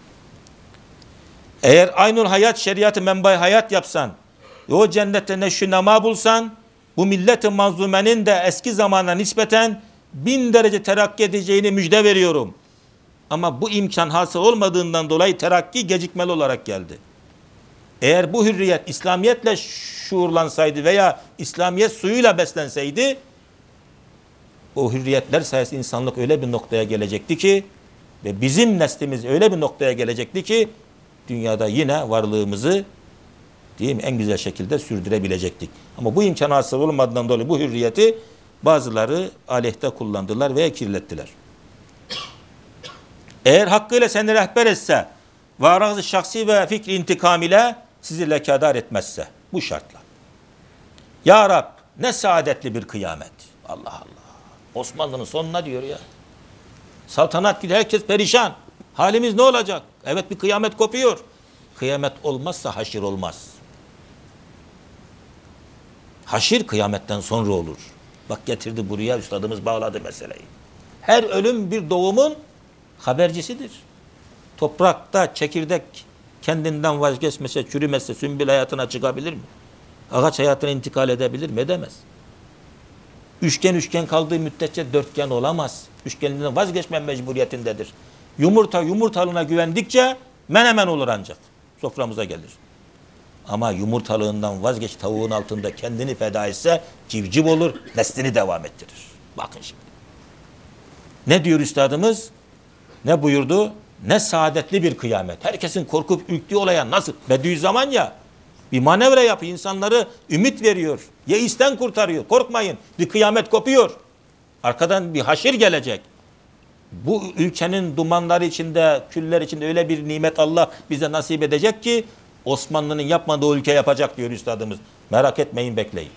Eğer aynul hayat şeriatı menba hayat yapsan, o cennette neşü nema bulsan, bu millet-i mazlumenin de eski zamana nispeten bin derece terakki edeceğini müjde veriyorum. Ama bu imkan hasıl olmadığından dolayı terakki gecikmeli olarak geldi. Eğer bu hürriyet İslamiyetle şuurlansaydı veya İslamiyet suyuyla beslenseydi, o hürriyetler sayesinde insanlık öyle bir noktaya gelecekti ki ve bizim neslimiz öyle bir noktaya gelecekti ki dünyada yine varlığımızı değil mi, en güzel şekilde sürdürebilecektik. Ama bu imkan hasıl olmadığından dolayı bu hürriyeti bazıları aleyhte kullandılar veya kirlettiler. Eğer hakkıyla seni rehber etse ve arazı şahsi ve fikri intikam ile sizi lekadar etmezse bu şartla. Ya Rab ne saadetli bir kıyamet. Allah Allah. Osmanlı'nın sonuna diyor ya. Saltanat gibi herkes perişan. Halimiz ne olacak? Evet bir kıyamet kopuyor. Kıyamet olmazsa haşir olmaz. Haşir kıyametten sonra olur. Bak getirdi buraya, üstadımız bağladı meseleyi. Her ölüm bir doğumun habercisidir. Toprakta çekirdek kendinden vazgeçmese, çürümese sümbül hayatına çıkabilir mi? Ağaç hayatına intikal edebilir mi? Edemez. Üçgen üçgen kaldığı müddetçe dörtgen olamaz. Üçgeninden vazgeçme mecburiyetindedir. Yumurta yumurtalığına güvendikçe menemen olur ancak. Soframıza gelir. Ama yumurtalığından vazgeç, tavuğun altında kendini feda etse civciv olur, neslini devam ettirir. Bakın şimdi. Ne diyor üstadımız? Ne buyurdu? Ne saadetli bir kıyamet. Herkesin korkup ürktüğü olaya nasıl? Bediüzzaman ya. Bir manevra yapıyor, insanları ümit veriyor. Yeisten kurtarıyor. Korkmayın. Bir kıyamet kopuyor. Arkadan bir haşir gelecek. Bu ülkenin dumanları içinde, küller içinde öyle bir nimet Allah bize nasip edecek ki Osmanlı'nın yapmadığı ülke yapacak diyor üstadımız. Merak etmeyin, bekleyin.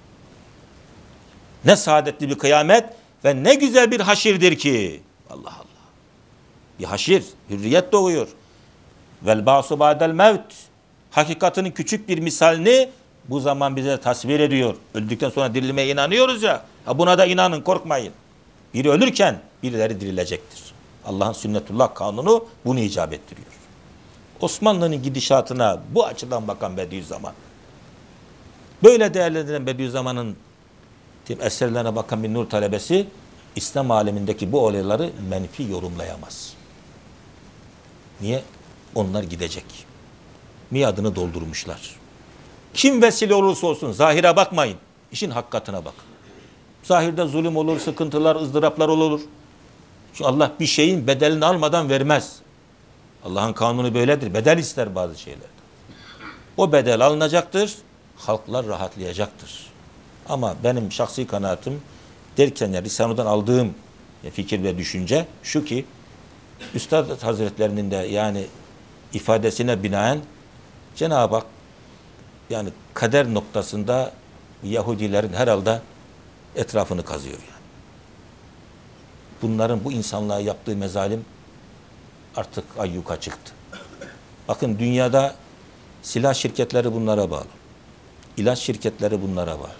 Ne saadetli bir kıyamet ve ne güzel bir haşirdir ki. Allah Allah. Bir haşir, hürriyet doğuyor. Vel ba'su ba'del mevt. Hakikatinin küçük bir misalini bu zaman bize tasvir ediyor. Öldükten sonra dirilmeye inanıyoruz ya. Ha buna da inanın, korkmayın. Biri ölürken birileri dirilecektir. Allah'ın sünnetullah kanunu bunu icap ettiriyor. Osmanlı'nın gidişatına bu açıdan bakan Bediüzzaman, böyle değerlendiren Bediüzzaman'ın eserlerine bakan bir nur talebesi İslam alemindeki bu olayları menfi yorumlayamaz. Niye? Onlar gidecek. Miadını doldurmuşlar. Kim vesile olursa olsun zahire bakmayın. İşin hakikatine bakın. Zahirde zulüm olur, sıkıntılar, ızdıraplar olur. Çünkü Allah bir şeyin bedelini almadan vermez. Allah'ın kanunu böyledir. Bedel ister bazı şeyler. O bedel alınacaktır. Halklar rahatlayacaktır. Ama benim şahsi kanaatim derken ya Risale'den aldığım fikir ve düşünce şu ki Üstad Hazretlerinin de yani ifadesine binaen Cenab-ı Hak yani kader noktasında Yahudilerin herhalde etrafını kazıyor yani. Bunların bu insanlığa yaptığı mezalim artık ayyuka çıktı. Bakın dünyada silah şirketleri bunlara bağlı. İlaç şirketleri bunlara bağlı.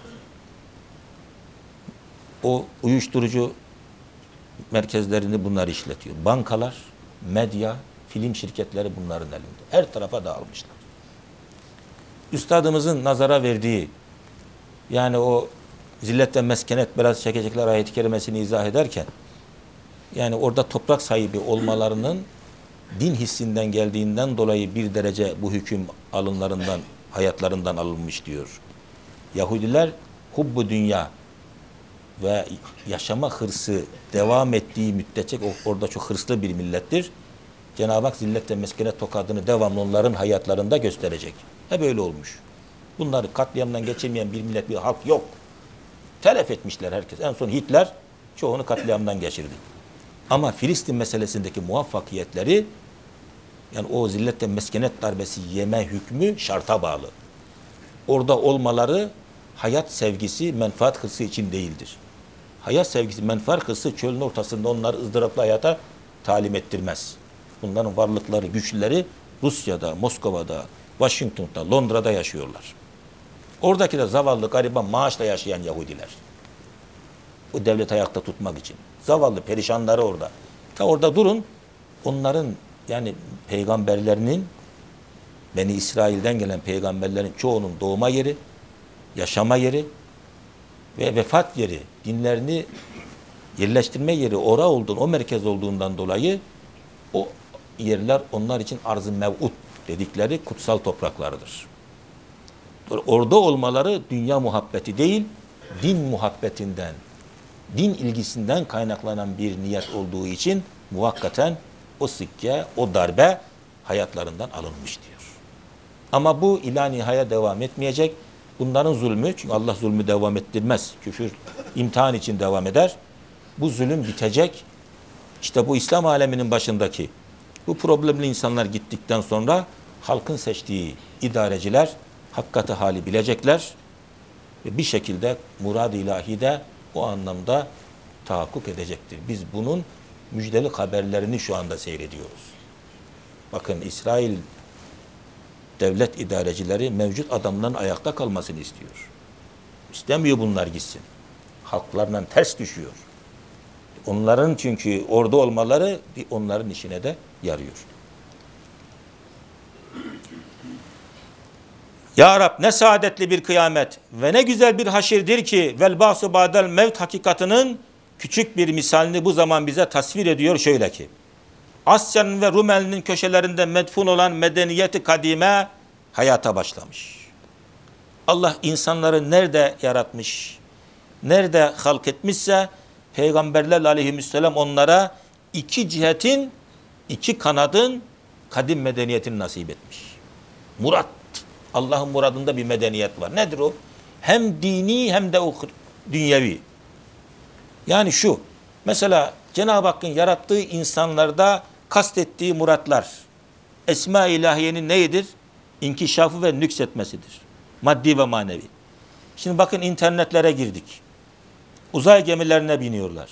O uyuşturucu merkezlerini bunlar işletiyor. Bankalar, medya, film şirketleri bunların elinde. Her tarafa dağılmışlar. Üstadımızın nazara verdiği, yani o zilletten meskenet biraz çekecekler ayet-i kerimesini izah ederken, yani orada toprak sahibi olmalarının din hissinden geldiğinden dolayı bir derece bu hüküm alınlarından, hayatlarından alınmış diyor. Yahudiler hubbu dünya ve yaşama hırsı devam ettiği müddetçe orada çok hırslı bir millettir. Cenab-ı Hak zillet ve meskenet tokadını devamlı onların hayatlarında gösterecek. Hep öyle olmuş. Bunları katliamdan geçirmeyen bir millet, bir halk yok. Telef etmişler herkes. En son Hitler çoğunu katliamdan geçirdi. Ama Filistin meselesindeki muvaffakiyetleri, yani o zillet ve meskenet darbesi yeme hükmü şarta bağlı. Orada olmaları hayat sevgisi, menfaat hırsı için değildir. Hayat sevgisi, menfaat hırsı çölün ortasında onları ızdıraplı hayata talim ettirmez. Bunların varlıkları, güçleri Rusya'da, Moskova'da, Washington'da, Londra'da yaşıyorlar. Oradaki de zavallı, gariban, maaşla yaşayan Yahudiler. O devlet ayakta tutmak için. Zavallı, perişanları orada. Ta orada durun, onların yani peygamberlerinin, Beni İsrail'den gelen peygamberlerin çoğunun doğma yeri, yaşama yeri ve vefat yeri, dinlerini yerleştirme yeri ora olduğun, o merkez olduğundan dolayı o yerler onlar için arz-ı mev'ud dedikleri kutsal topraklarıdır. Orada olmaları dünya muhabbeti değil, din muhabbetinden, din ilgisinden kaynaklanan bir niyet olduğu için muvakkaten o sikke, o darbe hayatlarından alınmış diyor. Ama bu ila nihaya devam etmeyecek. Bunların zulmü, çünkü Allah zulmü devam ettirmez. Küfür imtihan için devam eder. Bu zulüm bitecek. İşte bu İslam aleminin başındaki bu problemli insanlar gittikten sonra halkın seçtiği idareciler hakikati hali bilecekler ve bir şekilde murad-ı ilahi de o anlamda tahakkuk edecektir. Biz bunun müjdeli haberlerini şu anda seyrediyoruz. Bakın, İsrail devlet idarecileri mevcut adamların ayakta kalmasını istiyor. İstemiyor bunlar gitsin. Halklarla ters düşüyor. Onların çünkü orada olmaları onların işine de yarıyor. Ya Rab, ne saadetli bir kıyamet ve ne güzel bir haşirdir ki vel ba'su ba'del mevt hakikatının küçük bir misalini bu zaman bize tasvir ediyor şöyle ki: Asya'nın ve Rumeli'nin köşelerinde medfun olan medeniyeti kadime hayata başlamış. Allah insanları nerede yaratmış, nerede halk etmişse peygamberlerle aleyhisselam onlara iki cihetin, iki kanadın kadim medeniyetini nasip etmiş. Murat, Allah'ın muradında bir medeniyet var. Nedir o? Hem dini hem de dünyevi. Yani şu, mesela Cenab-ı Hakk'ın yarattığı insanlarda kastettiği muratlar, Esma-i İlahiye'nin neyidir? İnkişafı ve nüksetmesidir. Maddi ve manevi. Şimdi bakın, internetlere girdik. Uzay gemilerine biniyorlar.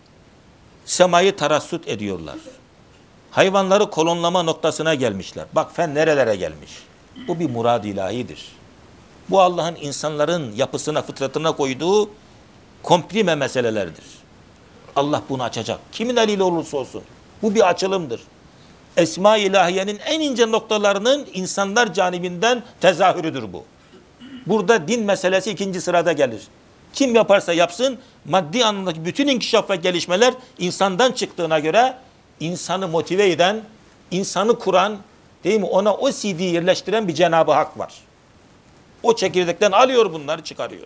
Semayı tarassut ediyorlar. Hayvanları kolonlama noktasına gelmişler. Bak fen nerelere gelmiş. Bu bir murad-ı ilahidir. Bu Allah'ın insanların yapısına, fıtratına koyduğu komprime meselelerdir. Allah bunu açacak. Kimin eliyle olursa olsun. Bu bir açılımdır. Esma-i İlahiye'nin en ince noktalarının insanlar canibinden tezahürüdür bu. Burada din meselesi ikinci sırada gelir. Kim yaparsa yapsın, maddi anlamdaki bütün inkişaf ve gelişmeler insandan çıktığına göre insanı motive eden, insanı kuran, değil mi? Ona o C D'yi yerleştiren bir Cenab-ı Hak var. O çekirdekten alıyor, bunları çıkarıyor.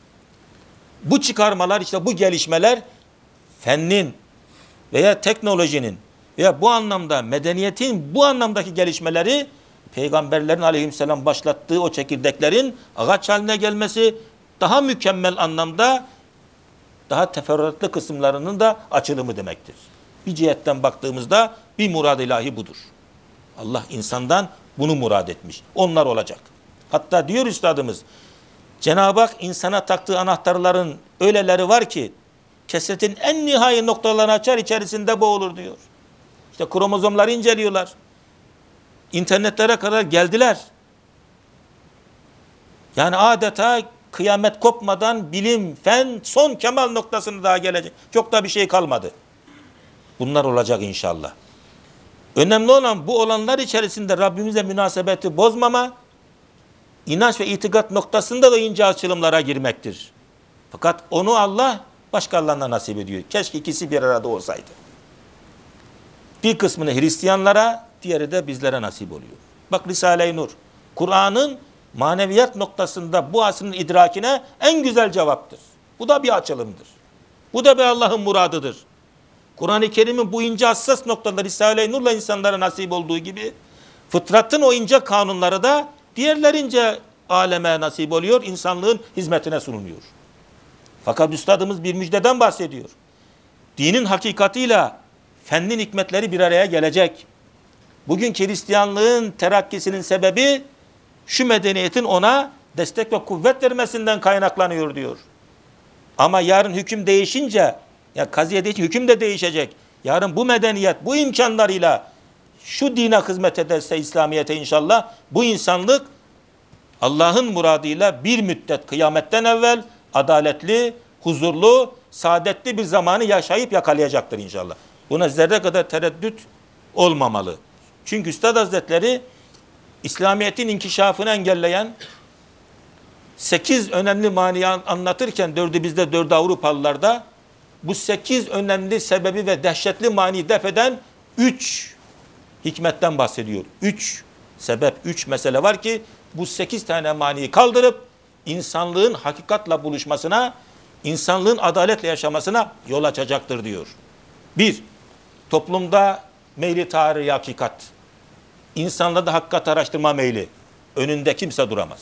Bu çıkarmalar, işte bu gelişmeler fennin veya teknolojinin veya bu anlamda medeniyetin bu anlamdaki gelişmeleri peygamberlerin aleyhisselam başlattığı o çekirdeklerin ağaç haline gelmesi, daha mükemmel anlamda daha teferruatlı kısımlarının da açılımı demektir. Bir cihetten baktığımızda bir murad-ı ilahi budur. Allah insandan bunu murad etmiş. Onlar olacak. Hatta diyor üstadımız, Cenab-ı Hak insana taktığı anahtarların öyleleri var ki kesretin en nihai noktalarını açar, içerisinde boğulur diyor. İşte kromozomları inceliyorlar. İnternetlere kadar geldiler. Yani adeta kıyamet kopmadan bilim, fen son kemal noktasına daha gelecek. Çok da bir şey kalmadı. Bunlar olacak inşallah. Önemli olan bu olanlar içerisinde Rabbimize münasebeti bozmama, inanç ve itikat noktasında da ince açılımlara girmektir. Fakat onu Allah başkalarına nasip ediyor. Keşke ikisi bir arada olsaydı. Bir kısmını Hristiyanlara, diğeri de bizlere nasip oluyor. Bak Risale-i Nur, Kur'an'ın maneviyat noktasında bu asrın idrakine en güzel cevaptır. Bu da bir açılımdır. Bu da bir Allah'ın muradıdır. Kur'an-ı Kerim'in bu ince hassas noktaları Risale-i Nur'la insanlara nasip olduğu gibi fıtratın o ince kanunları da diğerlerince aleme nasip oluyor, insanlığın hizmetine sunuluyor. Fakat üstadımız bir müjdeden bahsediyor. Dinin hakikatiyle fennin hikmetleri bir araya gelecek. Bugün Hristiyanlığın terakkisinin sebebi şu medeniyetin ona destek ve kuvvet vermesinden kaynaklanıyor diyor. Ama yarın hüküm değişince, ya kaziyede hüküm de değişecek. Yarın bu medeniyet bu imkanlarıyla şu dine hizmet ederse İslamiyet'e inşallah bu insanlık Allah'ın muradıyla bir müddet kıyametten evvel adaletli, huzurlu, saadetli bir zamanı yaşayıp yakalayacaktır inşallah. Buna zerre kadar tereddüt olmamalı. Çünkü Üstad Hazretleri İslamiyet'in inkişafını engelleyen sekiz önemli maniyi anlatırken dördü bizde, dördü Avrupalılarda bu sekiz önemli sebebi ve dehşetli maniyi def eden üç hikmetten bahsediyor. Üç sebep, üç mesele var ki bu sekiz tane maniyi kaldırıp insanlığın hakikatla buluşmasına, insanlığın adaletle yaşamasına yol açacaktır diyor. Bir, toplumda meyli tarihi hakikat. İnsanlarda hakikat araştırma meyli. Önünde kimse duramaz.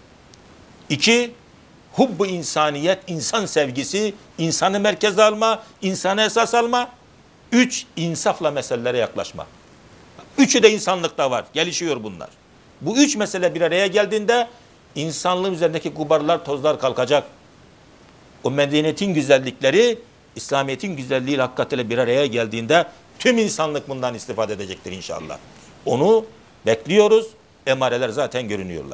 İki, hubbu insaniyet, insan sevgisi, insanı merkeze alma, insanı esas alma. Üç, insafla meselelere yaklaşma. Üçü de insanlıkta var. Gelişiyor bunlar. Bu üç mesele bir araya geldiğinde insanlığın üzerindeki gubarlar, tozlar kalkacak. O medeniyetin güzellikleri, İslamiyet'in güzelliği hakikatiyle bir araya geldiğinde tüm insanlık bundan istifade edecektir inşallah. Onu bekliyoruz. Emareler zaten görünüyorlar.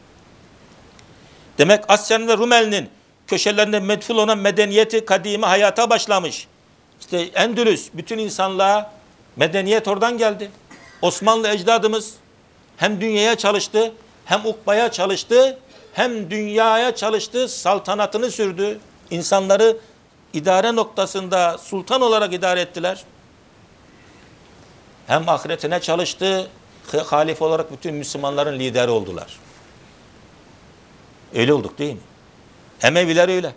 Demek Asya'nın ve Rumeli'nin köşelerinde medful olan medeniyeti kadimi hayata başlamış. İşte Endülüs, bütün insanlığa medeniyet oradan geldi. Osmanlı ecdadımız hem dünyaya çalıştı, hem ukbaya çalıştı, hem dünyaya çalıştı, saltanatını sürdü. İnsanları idare noktasında sultan olarak idare ettiler. Hem ahiretine çalıştı, halife olarak bütün Müslümanların lideri oldular. Öyle olduk değil mi? Emeviler öyle.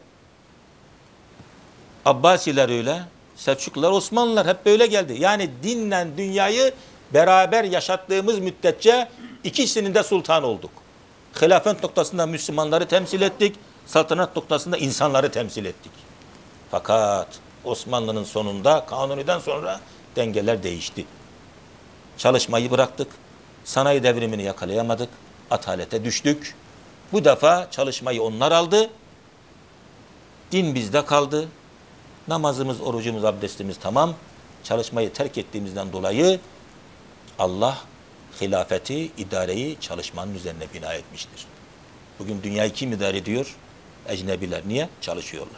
Abbasiler öyle. Selçuklular, Osmanlılar hep böyle geldi. Yani dinle dünyayı beraber yaşattığımız müddetçe ikisinin de sultan olduk. Hilafet noktasında Müslümanları temsil ettik. Saltanat noktasında insanları temsil ettik. Fakat Osmanlı'nın sonunda, Kanuni'den sonra dengeler değişti. Çalışmayı bıraktık. Sanayi devrimini yakalayamadık. Atalete düştük. Bu defa çalışmayı onlar aldı. Din bizde kaldı. Namazımız, orucumuz, abdestimiz tamam. Çalışmayı terk ettiğimizden dolayı Allah hilafeti, idareyi çalışmanın üzerine bina etmiştir. Bugün dünyayı kim idare ediyor? Ecnebiler. Niye? Çalışıyorlar.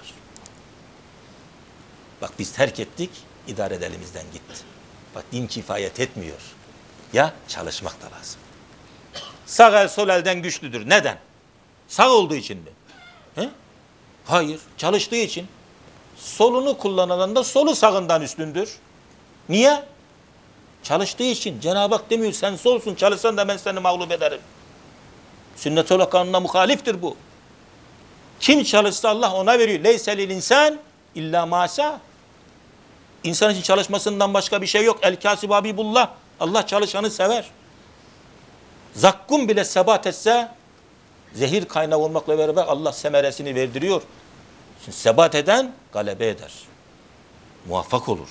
Bak biz terk ettik, idare elimizden gitti. Bak din kifayet etmiyor. Ya çalışmak da lazım. Sağ el sol elden güçlüdür. Neden? Sağ olduğu için mi? He? Hayır. Çalıştığı için. Solunu kullanan da solu sağından üstündür. Niye? Çalıştığı için. Cenab-ı Hak demiyor sen solsun, çalışsan da ben seni mağlup ederim. Sünnet-ül kanununa muhaliftir bu. Kim çalışsa Allah ona veriyor. Leyselil insan illa masa. İnsan için çalışmasından başka bir şey yok. El kâsib habibullah. Allah çalışanı sever. Zakkum bile sebat etse zehir kaynağı olmakla beraber Allah semeresini verdiriyor. Şimdi sebat eden galebe eder. Muvaffak olur.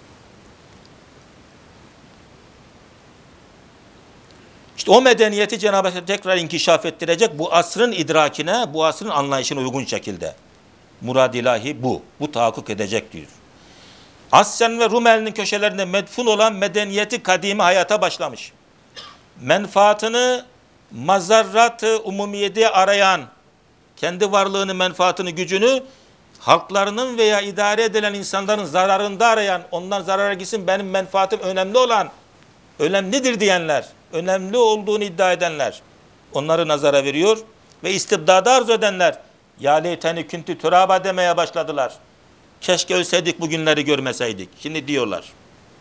İşte o medeniyeti Cenab-ı Hak tekrar inkişaf ettirecek bu asrın idrakine, bu asrın anlayışına uygun şekilde. Murad ilahi bu. Bu tahakkuk edecek diyor. Asyan ve Rumeli'nin köşelerinde medfun olan medeniyeti kadimi hayata başlamış. Menfaatını mazarrat-ı umumiyede arayan, kendi varlığını, menfaatını, gücünü halklarının veya idare edilen insanların zararında arayan, ondan zarara gitsin benim menfaatim önemli olan, önemlidir diyenler, önemli olduğunu iddia edenler, onları nazara veriyor ve istibdadı arzu edenler ya leyteni küntü turaba demeye başladılar. Keşke ölseydik bu günleri görmeseydik. Şimdi diyorlar.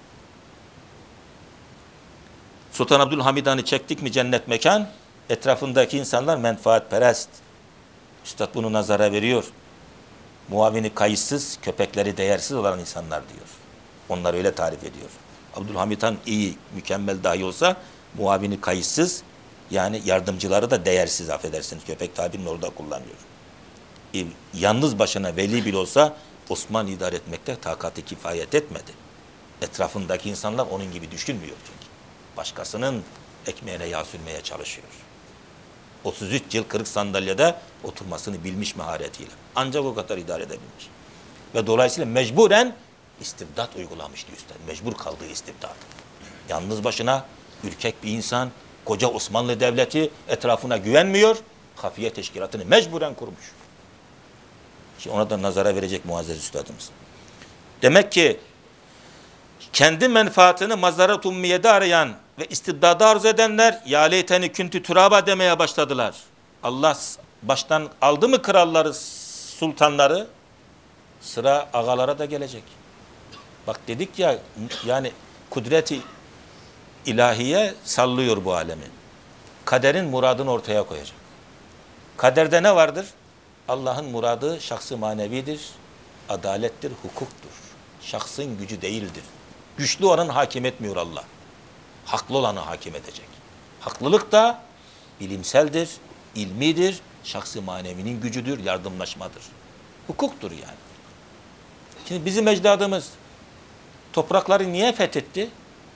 Sultan Abdülhamid Han'ı çektik mi cennet mekan? Etrafındaki insanlar menfaatperest. Üstad bunu nazara veriyor. Muavini kayıtsız, köpekleri değersiz olan insanlar diyor. Onlar öyle tarif ediyor. Abdülhamid Han iyi, mükemmel dahi olsa muavini kayıtsız, yani yardımcıları da değersiz, affedersiniz. Köpek tabirini orada kullanıyor. E, yalnız başına veli bile olsa Osman idare etmekte takati kifayet etmedi. Etrafındaki insanlar onun gibi düşünmüyor çünkü. Başkasının ekmeğine yağ sürmeye çalışıyor. otuz üç yıl kırık sandalyede oturmasını bilmiş maharetiyle. Ancak o kadar idare edebilmiş. Ve dolayısıyla mecburen istibdat uygulamıştı üstad. Mecbur kaldığı istibdat. Yalnız başına ürkek bir insan, koca Osmanlı Devleti etrafına güvenmiyor. Hafiye teşkilatını mecburen kurmuş. Şimdi ona da nazara verecek muazzez üstadımız. Demek ki kendi menfaatini mazarat ummiyede arayan ve istibdadı arzu edenler ya leyteni küntü turaba demeye başladılar. Allah baştan aldı mı kralları, sultanları? Sıra ağalara da gelecek. Bak dedik ya, yani kudreti ilahiye sallıyor bu alemi. Kaderin muradını ortaya koyacak. Kaderde ne vardır? Allah'ın muradı şahsı manevidir, adalettir, hukuktur. Şahsın gücü değildir. Güçlü olanı hakim etmiyor Allah. Haklı olanı hakim edecek. Haklılık da bilimseldir, ilmidir, şahsı manevinin gücüdür, yardımlaşmadır. Hukuktur yani. Şimdi bizim ecdadımız toprakları niye fethetti?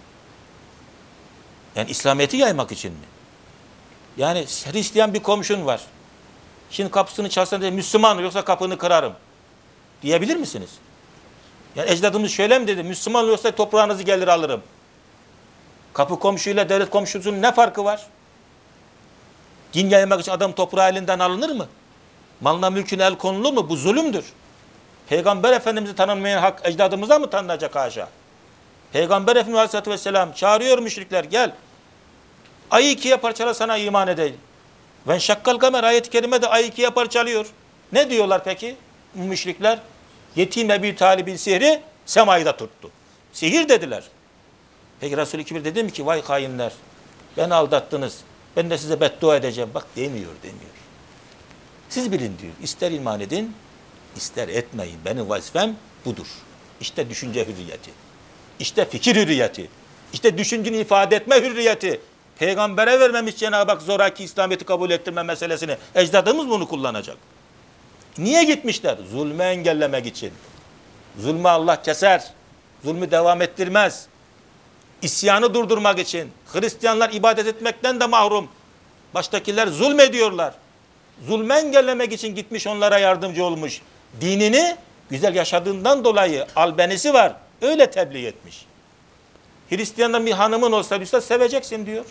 Yani İslamiyet'i yaymak için mi? Yani Hristiyan bir komşun var. Şimdi kapısını çalsan diye Müslüman yoksa kapını kırarım diyebilir misiniz? Yani ecdadımız şöyle mi dedi? Müslüman yoksa toprağınızı gelir alırım. Kapı komşuyla devlet komşusunun ne farkı var? Din yaymak için adam toprağı elinden alınır mı? Malına mülküne el konulur mu? Bu zulümdür. Peygamber Efendimiz'i tanınmayan hak ecdadımıza mı tanınacak haşa? Peygamber Efendimiz Aleyhisselatü Vesselam çağırıyor müşrikler, gel. Ayı ikiye parçala sana iman edeyim. Ve şakkal kamer ayet-i kerimede ayı ikiye parçalıyor. Ne diyorlar peki müşrikler? Yetim Ebu Talib'in sihri semayı da tuttu. Sihir dediler. Peki Resul-i Kibir dedi mi ki vay hainler, beni aldattınız, ben de size beddua edeceğim. Bak demiyor, demiyor. Siz bilin diyor. İster iman edin, ister etmeyin. Benim vazifem budur. İşte düşünce hürriyeti. İşte fikir hürriyeti. İşte düşünceni ifade etme hürriyeti. Peygambere vermemiş Cenab-ı Hak zoraki İslamiyet'i kabul ettirme meselesini. Ecdadımız bunu kullanacak. Niye gitmişler? Zulmü engellemek için. Zulmü Allah keser. Zulmü devam ettirmez. İsyanı durdurmak için. Hristiyanlar ibadet etmekten de mahrum. Baştakiler zulmediyorlar. Zulmü engellemek için gitmiş, onlara yardımcı olmuş. Dinini güzel yaşadığından dolayı albenisi var. Öyle tebliğ etmiş. Hristiyan'da bir hanımın olsa üstad seveceksin diyor.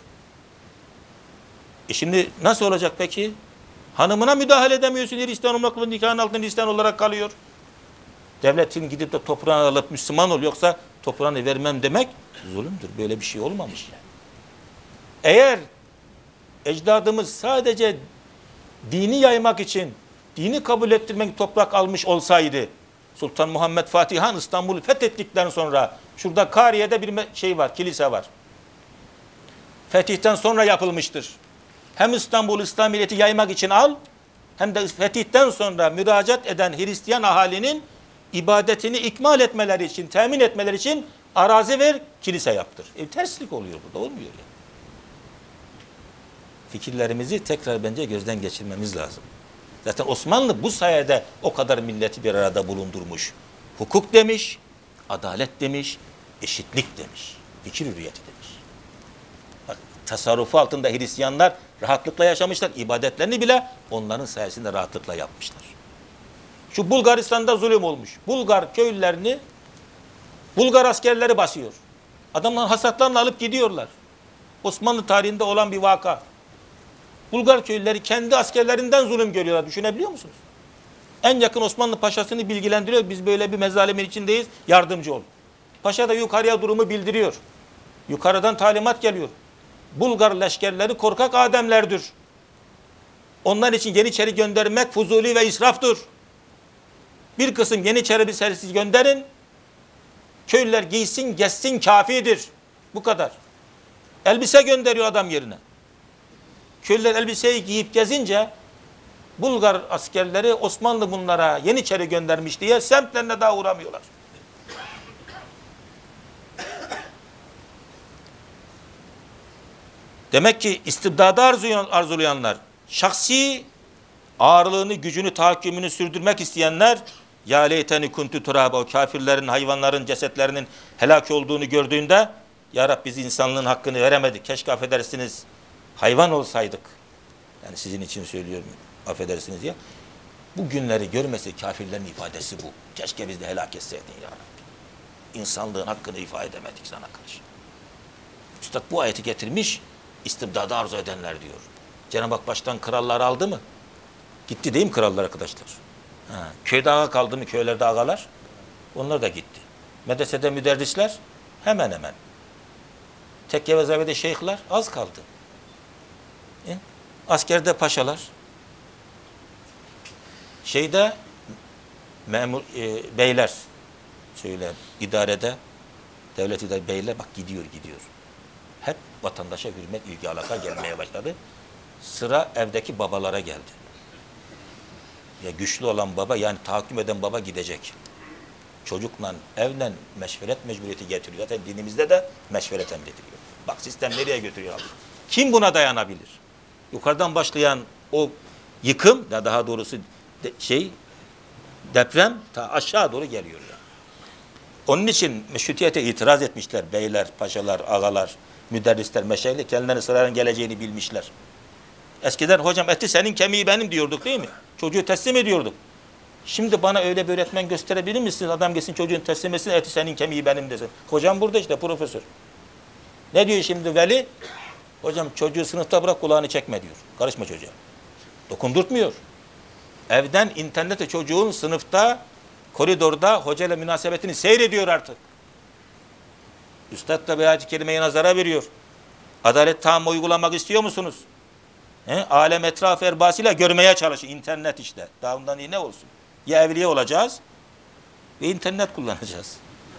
E şimdi nasıl olacak peki? Hanımına müdahale edemiyorsun. Hristiyan olmakla nikahın altında Hristiyan olarak kalıyor. Devletin gidip de toprağını alıp Müslüman ol, yoksa toprağını vermem demek zulümdür. Böyle bir şey olmamış yani. Eğer ecdadımız sadece dini yaymak için, dini kabul ettirmek toprak almış olsaydı, Sultan Muhammed Fatih Han İstanbul'u fethettikten sonra şurada Kariye'de bir şey var, kilise var. Fetihten sonra yapılmıştır. Hem İstanbul İslamiyet'i yaymak için al, hem de fetihten sonra müracaat eden Hristiyan ahalinin ibadetini ikmal etmeleri için, temin etmeleri için arazi ver, kilise yaptır. E, terslik oluyor burada, olmuyor yani. Fikirlerimizi tekrar bence gözden geçirmemiz lazım. Zaten Osmanlı bu sayede o kadar milleti bir arada bulundurmuş. Hukuk demiş, adalet demiş, eşitlik demiş, fikir hürriyeti demiş. Bak, tasarrufu altında Hristiyanlar rahatlıkla yaşamışlar. İbadetlerini bile onların sayesinde rahatlıkla yapmışlar. Şu Bulgaristan'da zulüm olmuş. Bulgar köylülerini Bulgar askerleri basıyor. Adamlar hasatlarını alıp gidiyorlar. Osmanlı tarihinde olan bir vaka. Bulgar köylüleri kendi askerlerinden zulüm görüyorlar. Düşünebiliyor musunuz? En yakın Osmanlı paşasını bilgilendiriyor. Biz böyle bir mezalimin içindeyiz. Yardımcı ol. Paşa da yukarıya durumu bildiriyor. Yukarıdan talimat geliyor. Bulgar leşkerleri korkak ademlerdir. Onlar için Yeniçeri göndermek fuzuli ve israftır. Bir kısım Yeniçeri bir serisi gönderin. Köylüler giysin, gezsin, kafidir. Bu kadar. Elbise gönderiyor adam yerine. Köylüler elbiseyi giyip gezince Bulgar askerleri Osmanlı bunlara Yeniçeri göndermiş diye semtlerine daha uğramıyorlar. Demek ki istibdadı arzulayanlar, şahsi ağırlığını, gücünü, tahakkümünü sürdürmek isteyenler, ya leyteni kuntu turaba, o kafirlerin, hayvanların cesetlerinin helak olduğunu gördüğünde, ya Rabbi biz insanlığın hakkını veremedik, keşke affedersiniz hayvan olsaydık. Yani sizin için söylüyorum, affedersiniz diye. Bu günleri görmesi kafirlerin ifadesi bu. Keşke biz de helak etseydin ya Rabbi. İnsanlığın hakkını ifade edemedik sana karşı. Üstad bu ayeti getirmiş, istibdadı arzu edenler diyor. Cenab-ı Hak baştan kralları aldı mı? Gitti değil mi krallar arkadaşlar? Ha, köyde ağa kaldı mı köylerde ağalar? Onlar da gitti. Medresede müderrisler hemen hemen. Tekke ve zavide şeyhler az kaldı. E? Askerde paşalar. Şeyde memur e, beyler söyle idarede devlet idare beyler bak gidiyor gidiyor. Hep vatandaşa hürmet, ilgi, alaka gelmeye başladı. Sıra evdeki babalara geldi. Ya güçlü olan baba, yani tahakküm eden baba gidecek. Çocukla, evle meşveret mecburiyeti getiriyor. Zaten dinimizde de meşveret emrediliyor. Bak sistem nereye götürüyor abi? Kim buna dayanabilir? Yukarıdan başlayan o yıkım, ya daha doğrusu de, şey deprem ta aşağı doğru geliyor. Yani. Onun için meşrutiyete itiraz etmişler. Beyler, paşalar, ağalar, müderrisler, meşayihler kendilerine sıranın geleceğini bilmişler. Eskiden hocam eti senin kemiği benim diyorduk değil mi? Çocuğu teslim ediyorduk. Şimdi bana öyle bir öğretmen gösterebilir misiniz? Adam gelsin çocuğun teslim etsin, eti senin kemiği benim desin. Hocam burada işte profesör. Ne diyor şimdi veli? Hocam çocuğu sınıfta bırak kulağını çekme diyor. Karışma çocuğa. Dokundurtmuyor. Evden internete çocuğun sınıfta, koridorda hocayla münasebetini seyrediyor artık. Üstad da bir ayet-i kerimeyi nazara veriyor. Adalet tam uygulamak istiyor musunuz? He? Alem etrafı erbasıyla görmeye çalışın. İnternet işte. Daha ondan iyi ne olsun? Ya evliye olacağız ve internet kullanacağız.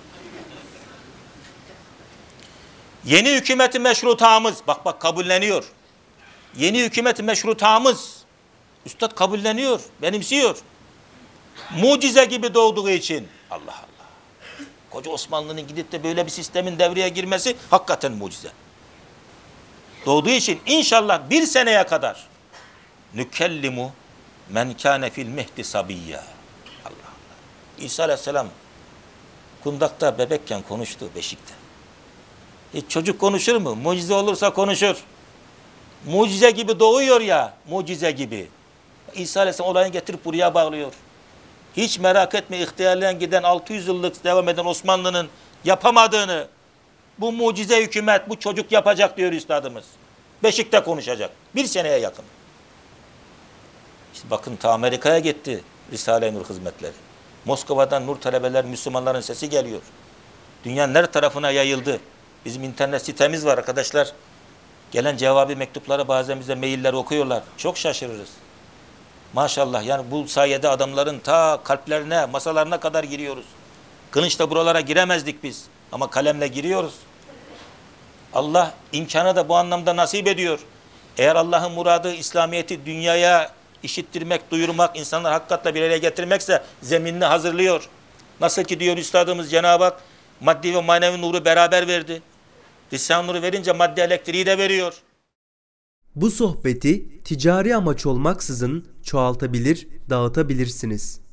Yeni hükümeti meşrutamız. Bak bak kabulleniyor. Yeni hükümeti meşrutamız. Üstad kabulleniyor. Benimsiyor. Mucize gibi doğduğu için. Allah Allah. Koca Osmanlı'nın gidip de böyle bir sistemin devreye girmesi hakikaten mucize. Doğduğu için inşallah bir seneye kadar nükellimu men kâne fil mehdi sabiyya. Allah Allah. İsa Aleyhisselam kundakta bebekken konuştu beşikte. Hiç çocuk konuşur mu? Mucize olursa konuşur. Mucize gibi doğuyor ya, mucize gibi. İsa Aleyhisselam olayını getirip buraya bağlıyor. Hiç merak etme, ihtiyarlayan giden altı yüz yıllık devam eden Osmanlı'nın yapamadığını bu mucize hükümet, bu çocuk yapacak diyor üstadımız. Beşik'te konuşacak. Bir seneye yakın. İşte bakın ta Amerika'ya gitti Risale-i Nur hizmetleri. Moskova'dan Nur talebeler, Müslümanların sesi geliyor. Dünyanın her tarafına yayıldı. Bizim internet sitemiz var arkadaşlar. Gelen cevabı mektupları bazen bize mailleri okuyorlar. Çok şaşırırız. Maşallah yani bu sayede adamların ta kalplerine, masalarına kadar giriyoruz. Kılıçla buralara giremezdik biz. Ama kalemle giriyoruz. Allah imkanı da bu anlamda nasip ediyor. Eğer Allah'ın muradı İslamiyet'i dünyaya işittirmek, duyurmak, insanlar hakikatle bir araya getirmekse zeminini hazırlıyor. Nasıl ki diyor üstadımız Cenab-ı Hak maddi ve manevi nuru beraber verdi. Risale-i Nur'u verince maddi elektriği de veriyor. Bu sohbeti ticari amaç olmaksızın çoğaltabilir, dağıtabilirsiniz.